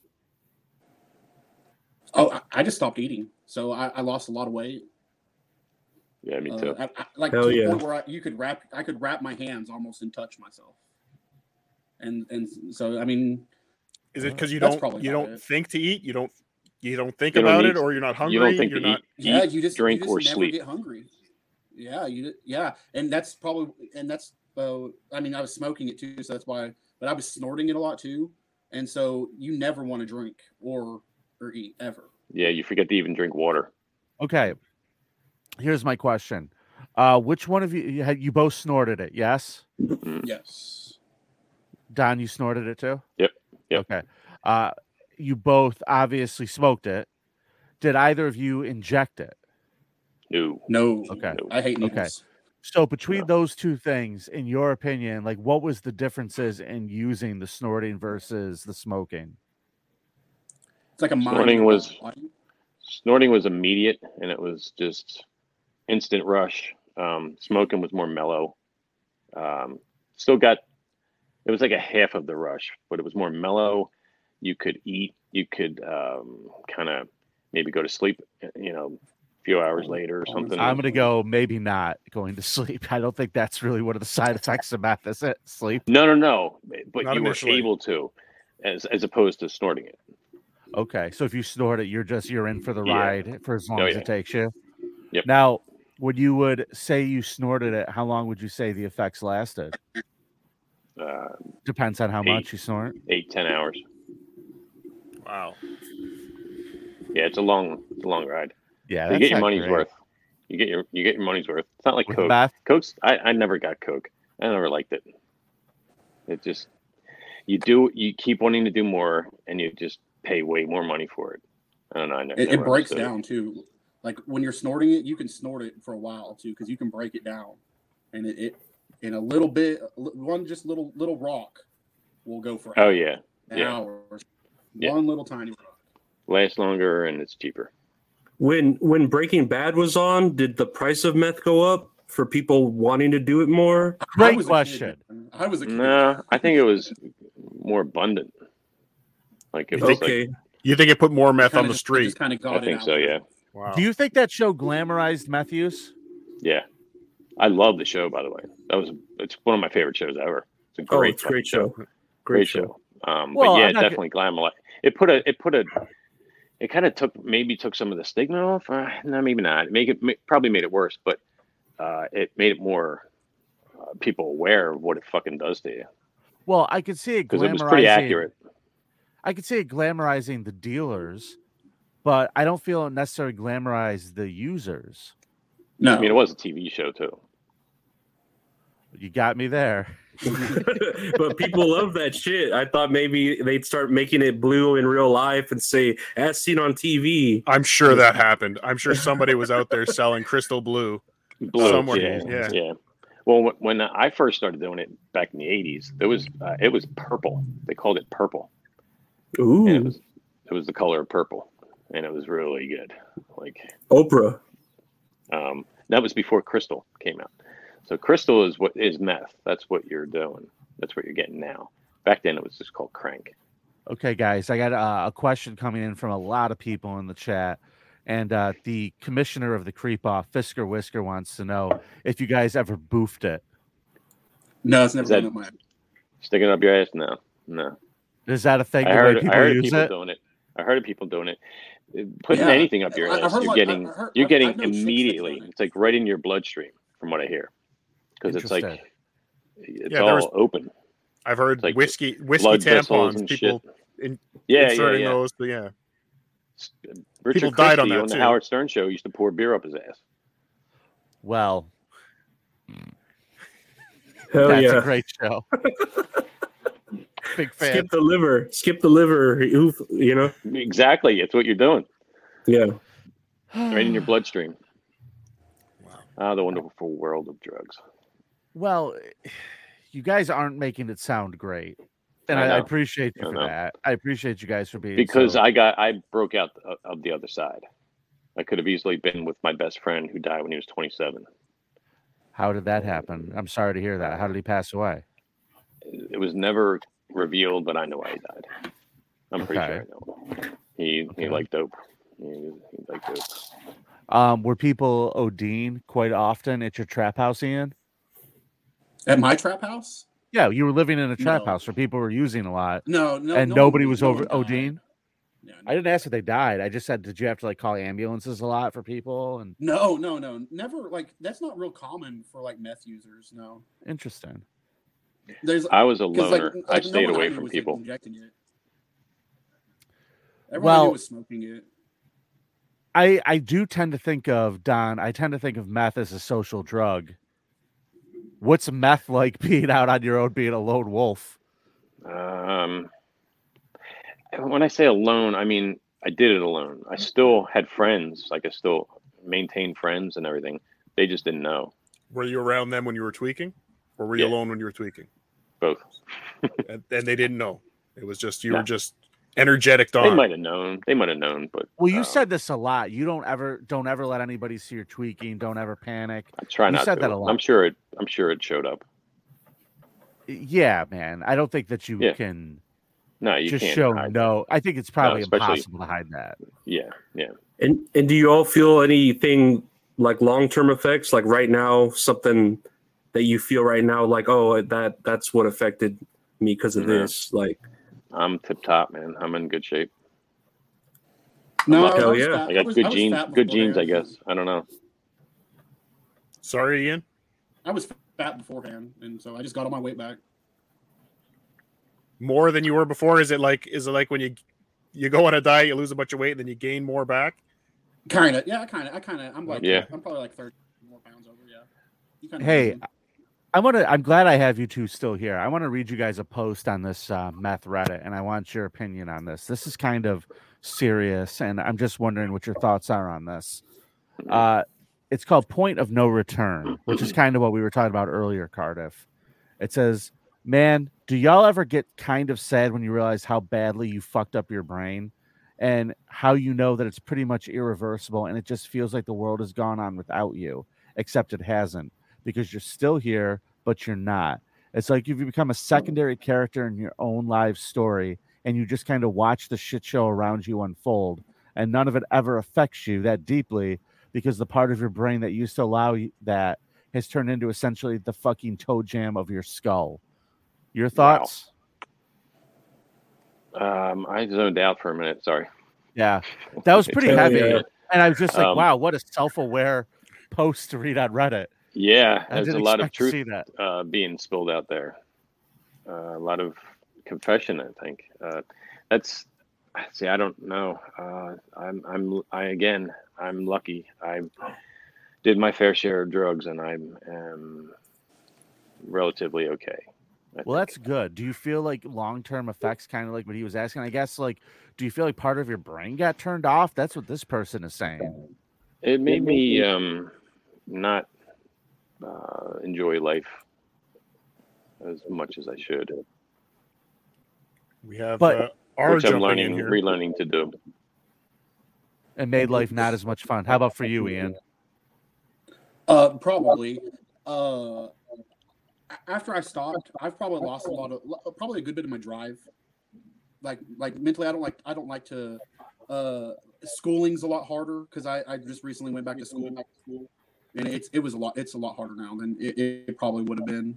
G: Oh, I just stopped eating. So I lost a lot of weight.
E: Yeah, me too.
G: To the point where I could wrap my hands almost and touch myself. And so, I mean,
A: is it because you don't think to eat? You don't think about it, or you're not hungry?
E: You don't think
A: you're
E: to
A: not.
E: Eat,
G: you just
E: drink
G: or
E: sleep.
G: Never get hungry. Yeah, and that's probably I mean, I was smoking it too, so that's why. But I was snorting it a lot too, and so you never want to drink or eat ever.
E: Yeah, you forget to even drink water.
C: Okay, here's my question: which one of you both snorted it? Yes.
G: Yes.
C: Don, you snorted it too?
E: Yep.
C: Okay. You both obviously smoked it. Did either of you inject it?
E: No.
G: No.
C: Okay.
G: I hate needles.
C: Okay. So between those two things, in your opinion, like what was the differences in using the snorting versus the smoking?
G: It's like a
E: snorting was immediate, and it was just instant rush. Smoking was more mellow. Still got, it was like a half of the rush, but it was more mellow. You could eat. You could kind of maybe go to sleep. A few hours later or something.
C: I'm gonna go maybe not going to sleep. I don't think that's really one of the side effects of meth, is it? Sleep?
E: No. But
A: Not
E: you
A: initially.
E: were able to, as opposed to snorting it.
C: Okay, so if you snort it, you're in for the ride for as long as it takes you.
E: Yep.
C: Now, when you would say you snorted it, how long would you say the effects lasted? Depends on how much you snort.
E: 8-10 hours.
A: Wow.
E: Yeah, it's a long ride.
C: Yeah,
E: you get your money's worth. You get your money's worth. It's not like
C: With
E: Coke.
C: meth?
E: Coke's I never got Coke. I never liked it. It just you keep wanting to do more, and you just pay way more money for it. I don't know.
G: It breaks down too. Like when you're snorting it, you can snort it for a while too, because you can break it down, and it in a little bit, little rock will go for
E: hours.
G: Yeah. One little tiny rock
E: lasts longer, and it's cheaper.
F: When Breaking Bad was on, did the price of meth go up for people wanting to do it more?
C: Great question.
G: I was a kid.
E: No, I think it was more abundant. Like it was
F: okay.
A: You think it put more meth on the street?
E: I think so. Yeah.
A: Wow.
C: Do you think that show glamorized meth use?
E: Yeah, I love the show. By the way, it's one of my favorite shows ever. It's a great
F: show.
E: Great show. But yeah, definitely glamorized. It kind of took some of the stigma off. No, maybe not. Probably made it worse, but it made it more people aware of what it fucking does to you.
C: Well, I could see it
E: because it was pretty accurate.
C: I could see it glamorizing the dealers, but I don't feel it necessarily glamorized the users.
G: No,
E: I mean it was a TV show too.
C: You got me there.
F: But people love that shit. I thought maybe they'd start making it blue in real life and say, as seen on TV.
A: I'm sure that happened. I'm sure somebody was out there selling crystal blue somewhere.
E: Yeah. Well, when I first started doing it back in the 80s, it was purple. They called it purple.
F: Ooh.
E: And it was the color of purple, and it was really good. Like
F: Oprah.
E: That was before crystal came out. So crystal is meth. That's what you're doing. That's what you're getting now. Back then, it was just called crank.
C: Okay, guys, I got a question coming in from a lot of people in the chat. And the commissioner of the Creep Off, Fisker Whisker, wants to know if you guys ever boofed it.
G: No, it's never been up my ass.
E: Sticking up your ass? No.
C: Is that a thing?
E: I heard
C: use
E: people
C: it?
E: doing it. I heard of people doing it. Putting anything up your ass, you're getting immediately. It's like right in your bloodstream, from what I hear. Because it's like all open.
A: I've heard
E: like
A: whiskey tampons. People inserting those. Yeah.
E: Richard
A: people died on that
E: on the
A: too.
E: Howard Stern show used to pour beer up his ass.
C: Well,
F: that's
C: a great show. Big fan.
F: Skip the liver. You know
E: exactly. It's what you're doing.
F: Yeah.
E: Right in your bloodstream. Wow. The wonderful world of drugs.
C: Well, you guys aren't making it sound great, and I appreciate you for that. I appreciate you guys for being
E: because I broke out of the other side. I could have easily been with my best friend who died when he was 27.
C: How did that happen? I'm sorry to hear that. How did he pass away?
E: It was never revealed, but I know why he died. I'm pretty sure I know. He liked dope. He liked dope.
C: Were people ODing quite often at your trap house, Ian?
G: At my trap house?
C: Yeah, you were living in a trap house where people were using a lot.
G: No,
C: and nobody was over ODing. Yeah, I didn't ask if they died. I just said, did you have to call ambulances a lot for people? And
G: no, never. That's not real common for meth users. No.
C: Interesting.
E: I was a loner. I stayed away from people.
G: Injecting it. Everyone was smoking it.
C: I do tend to think of Don. I tend to think of meth as a social drug. What's meth like being out on your own, being a lone wolf?
E: When I say alone, I mean I did it alone. I still had friends. I still maintained friends and everything. They just didn't know.
A: Were you around them when you were tweaking, or were you alone when you were tweaking?
E: Both.
A: and they didn't know. It was just you were just energetic.
E: They might have known. But
C: you said this a lot. You don't ever let anybody see your tweaking. Don't ever panic.
E: I try not
C: to. You said that a lot.
E: I'm sure it showed up.
C: Yeah, man. I don't think that you can.
E: No, you
C: just
E: can't
C: show
E: hide
C: no. I think it's probably impossible to hide that.
E: Yeah.
F: And do you all feel anything like long-term effects? Like right now, something that you feel right now, like, oh, that's what affected me because of this. Like,
E: I'm tip top, man. I'm in good shape.
G: No,
E: I got good genes. Good genes, I guess. I don't know.
A: Sorry, Ian.
G: I was fat beforehand, and so I just got all my weight back.
A: More than you were before? Is it like when you go on a diet, you lose a bunch of weight, and then you gain more back?
G: Kind of, yeah. I'm probably like 30 more pounds over. Yeah.
C: Hey, I'm glad I have you two still here. I want to read you guys a post on this meth Reddit, and I want your opinion on this. This is kind of serious, and I'm just wondering what your thoughts are on this. It's called Point of No Return, which is kind of what we were talking about earlier, Cardiff. It says, man, do y'all ever get kind of sad when you realize how badly you fucked up your brain and how you know that it's pretty much irreversible and it just feels like the world has gone on without you, except it hasn't, because you're still here, but you're not. It's like if you become a secondary character in your own live story and you just kind of watch the shit show around you unfold and none of it ever affects you that deeply because the part of your brain that used to allow you that has turned into essentially the fucking toe jam of your skull. Your thoughts?
E: Wow. I zoned out for a minute. Sorry.
C: Yeah, that was pretty heavy. And I was just like, wow, what a self-aware post to read on Reddit.
E: Yeah, there's a lot of truth being spilled out there. A lot of confession, I think. I don't know. I'm lucky. I did my fair share of drugs, and I'm relatively okay.
C: Well, that's good. Do you feel like long-term effects, kind of like what he was asking? I guess, like, do you feel like part of your brain got turned off? That's what this person is saying.
E: It made me not enjoy life as much as I should.
A: We have
E: which I'm relearning to do.
C: And made life not as much fun. How about for you, Ian?
G: Probably. After I stopped, I've probably lost probably a good bit of my drive. Like mentally, I don't like to. Schooling's a lot harder because I just recently went back to school, and it's a lot harder now than it probably would have been.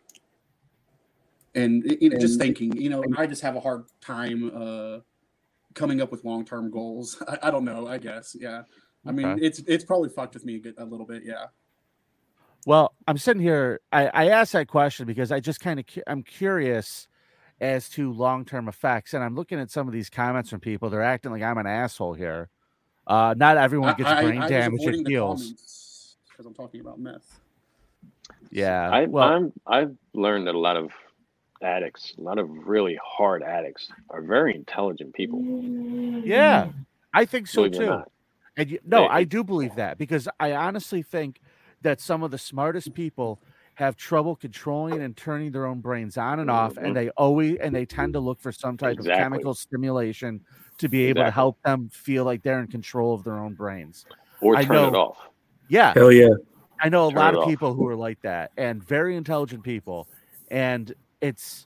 G: And just thinking, I just have a hard time coming up with long-term goals. I don't know. I guess, yeah. I mean, it's probably fucked with me a little bit, yeah.
C: Well, I'm sitting here. I asked that question because I just I'm curious as to long-term effects, and I'm looking at some of these comments from people. They're acting like I'm an asshole here. Not everyone gets brain damage and heals.
G: Because I'm talking about meth.
C: Yeah,
E: I've learned that a lot of addicts, a lot of really hard addicts, are very intelligent people.
C: Yeah, I think so too. And I do believe that because I honestly think that some of the smartest people have trouble controlling and turning their own brains on and off, and they tend to look for some type of chemical stimulation to be able to help them feel like they're in control of their own brains.
E: Or turn it off.
C: Yeah.
F: Hell yeah.
C: I know a lot of people who are like that, and very intelligent people. And it's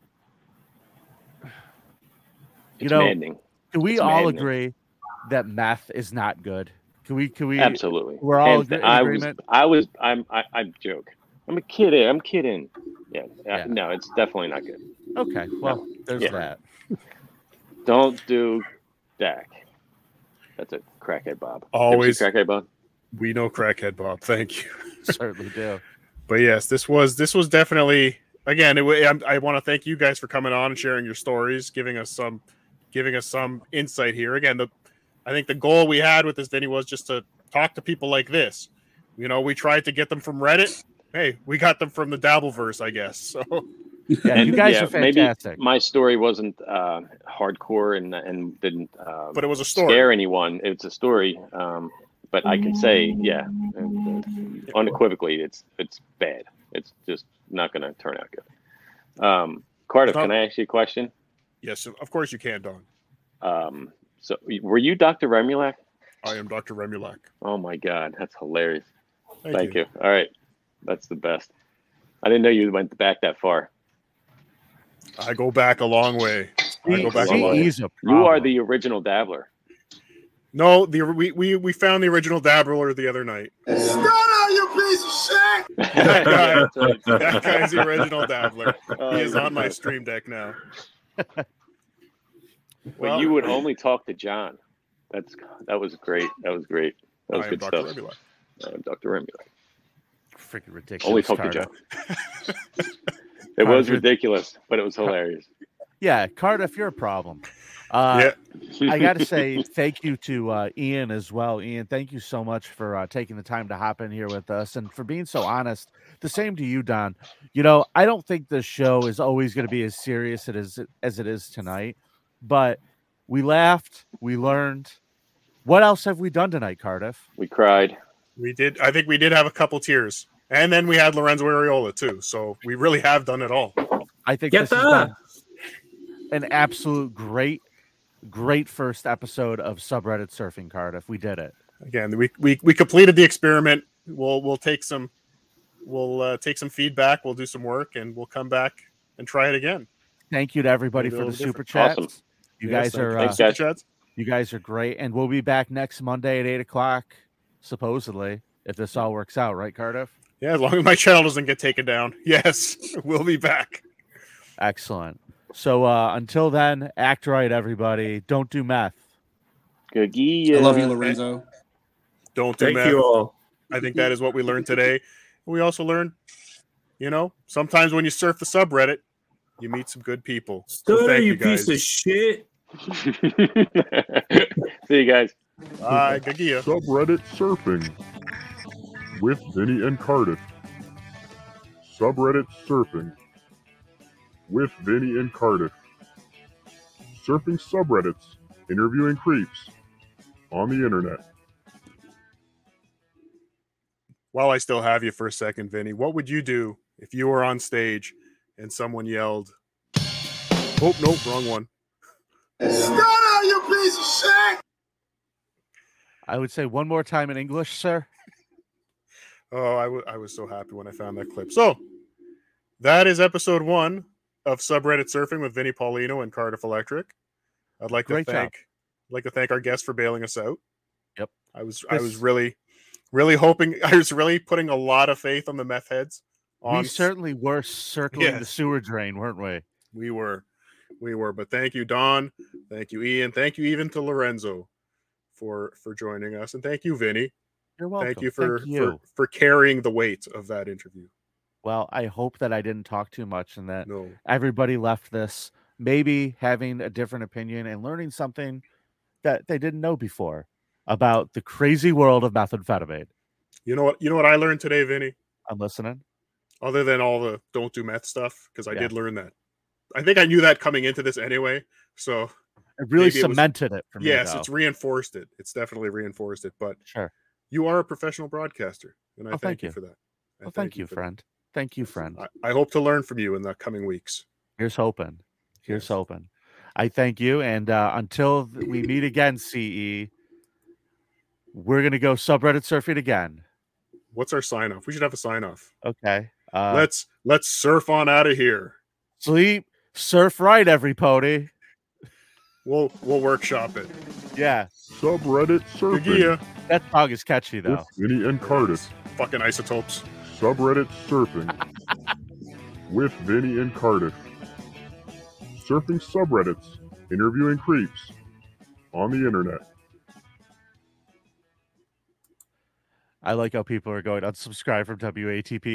E: maddening.
C: Can we all agree that meth is not good? Can we
E: absolutely?
C: We're all in agreement.
E: I joke. I'm kidding. Yeah. No, it's definitely not good.
C: Okay. Well, there's that.
E: Don't do Dak. That's a crackhead Bob.
A: Always
E: crackhead Bob.
A: We know crackhead Bob. Thank you.
C: Certainly do.
A: But yes, this was definitely again. I want to thank you guys for coming on and sharing your stories, giving us some insight here. Again, I think the goal we had with this, Vinny, was just to talk to people like this. We tried to get them from Reddit. Hey, we got them from the Dabbleverse, I guess. So,
C: yeah, you guys are fantastic.
E: Maybe my story wasn't hardcore and didn't
A: but it was a story.
E: Scare anyone. It's a story. but I can say, unequivocally, it's bad. It's just not going to turn out good. Cardiff, can I ask you a question?
A: Yes, of course you can, Don.
E: So were you Dr. Remulac?
A: I am Dr. Remulac.
E: Oh my God, that's hilarious.
A: Thank you.
E: All right, that's the best. I didn't know you went back that far.
A: I go back a long way.
E: You are the original dabbler.
A: No, we found the original dabbler the other night.
H: Shut up, you piece of shit!
A: That guy's the original dabbler. He is on my stream deck now.
E: But you would only talk to John. That was great. That was great. That was good stuff. Dr. Remulac.
C: Freaking ridiculous.
E: Only talk to John. It was ridiculous, but it was hilarious.
C: Yeah, Cardiff, you're a problem. I got to say thank you to Ian as well. Ian, thank you so much for taking the time to hop in here with us and for being so honest. The same to you, Don. You know, I don't think this show is always going to be as serious as it is tonight, but we laughed, we learned. What else have we done tonight, Cardiff?
E: We cried.
A: We did. I think we did have a couple tears. And then we had Lorenzo Ariola, too. So we really have done it all.
C: I think this has been an absolute great first episode of Subreddit Surfing, Cardiff. We did it.
A: Again, we completed the experiment. We'll take some feedback. We'll do some work, and we'll come back and try it again.
C: Thank you to everybody for the super chats.
E: Awesome.
C: You guys are great. And we'll be back next Monday at 8:00, supposedly, if this all works out, right, Cardiff?
A: Yeah, as long as my channel doesn't get taken down. Yes, we'll be back.
C: Excellent. So until then, act right, everybody. Don't do meth.
G: I love you, Lorenzo.
A: Don't do meth.
F: Thank you all.
A: I think that is what we learned today. We also learned, sometimes when you surf the subreddit, you meet some good people.
F: So thank you piece of shit.
E: See you guys.
A: Bye. Gagia.
B: Subreddit Surfing with Vinny and Cardiff. Subreddit Surfing with Vinny and Cardiff. Surfing subreddits, interviewing creeps on the internet.
A: While I still have you for a second, Vinny, what would you do if you were on stage and someone yelled, "Oh, nope, wrong one"?
H: Shut up, you piece of shit!
C: I would say one more time in English, sir.
A: Oh, I was so happy when I found that clip. So that is episode 1 of Subreddit Surfing with Vinny Paulino and Cardiff Electric. I'd like to thank our guests for bailing us out.
C: Yep.
A: I was really hoping. I was really putting a lot of faith on the meth heads.
C: We certainly were circling the sewer drain, weren't we?
A: We were. But thank you, Don. Thank you, Ian. Thank you even to Lorenzo for joining us, and thank you, Vinny.
C: You're welcome.
A: Thank you for carrying the weight of that interview.
C: Well, I hope that I didn't talk too much and that everybody left this maybe having a different opinion and learning something that they didn't know before about the crazy world of methamphetamine.
A: You know what I learned today, Vinny?
C: I'm listening.
A: Other than all the don't do meth stuff, because I did learn that. I think I knew that coming into this anyway, so
C: it really cemented it for me.
A: Yes, it's reinforced it. It's definitely reinforced it. But
C: sure,
A: you are a professional broadcaster, and I thank you for that.
C: Well, thank you, friend. Thank you, friend.
A: I hope to learn from you in the coming weeks.
C: Here's hoping. Here's hoping. I thank you, and until we meet again, CE, we're gonna go subreddit surfing again.
A: What's our sign off? We should have a sign off.
C: Okay.
A: Let's surf on out of here.
C: Sleep, surf right, everybody.
A: We'll workshop it.
C: Yeah.
B: Subreddit surfing.
C: That dog is catchy though.
B: With Vinny and Cardiff.
A: Fucking isotopes.
B: Subreddit surfing with Vinny and Cardiff. Surfing subreddits, interviewing creeps on the internet.
C: I like how people are going unsubscribe from WATP.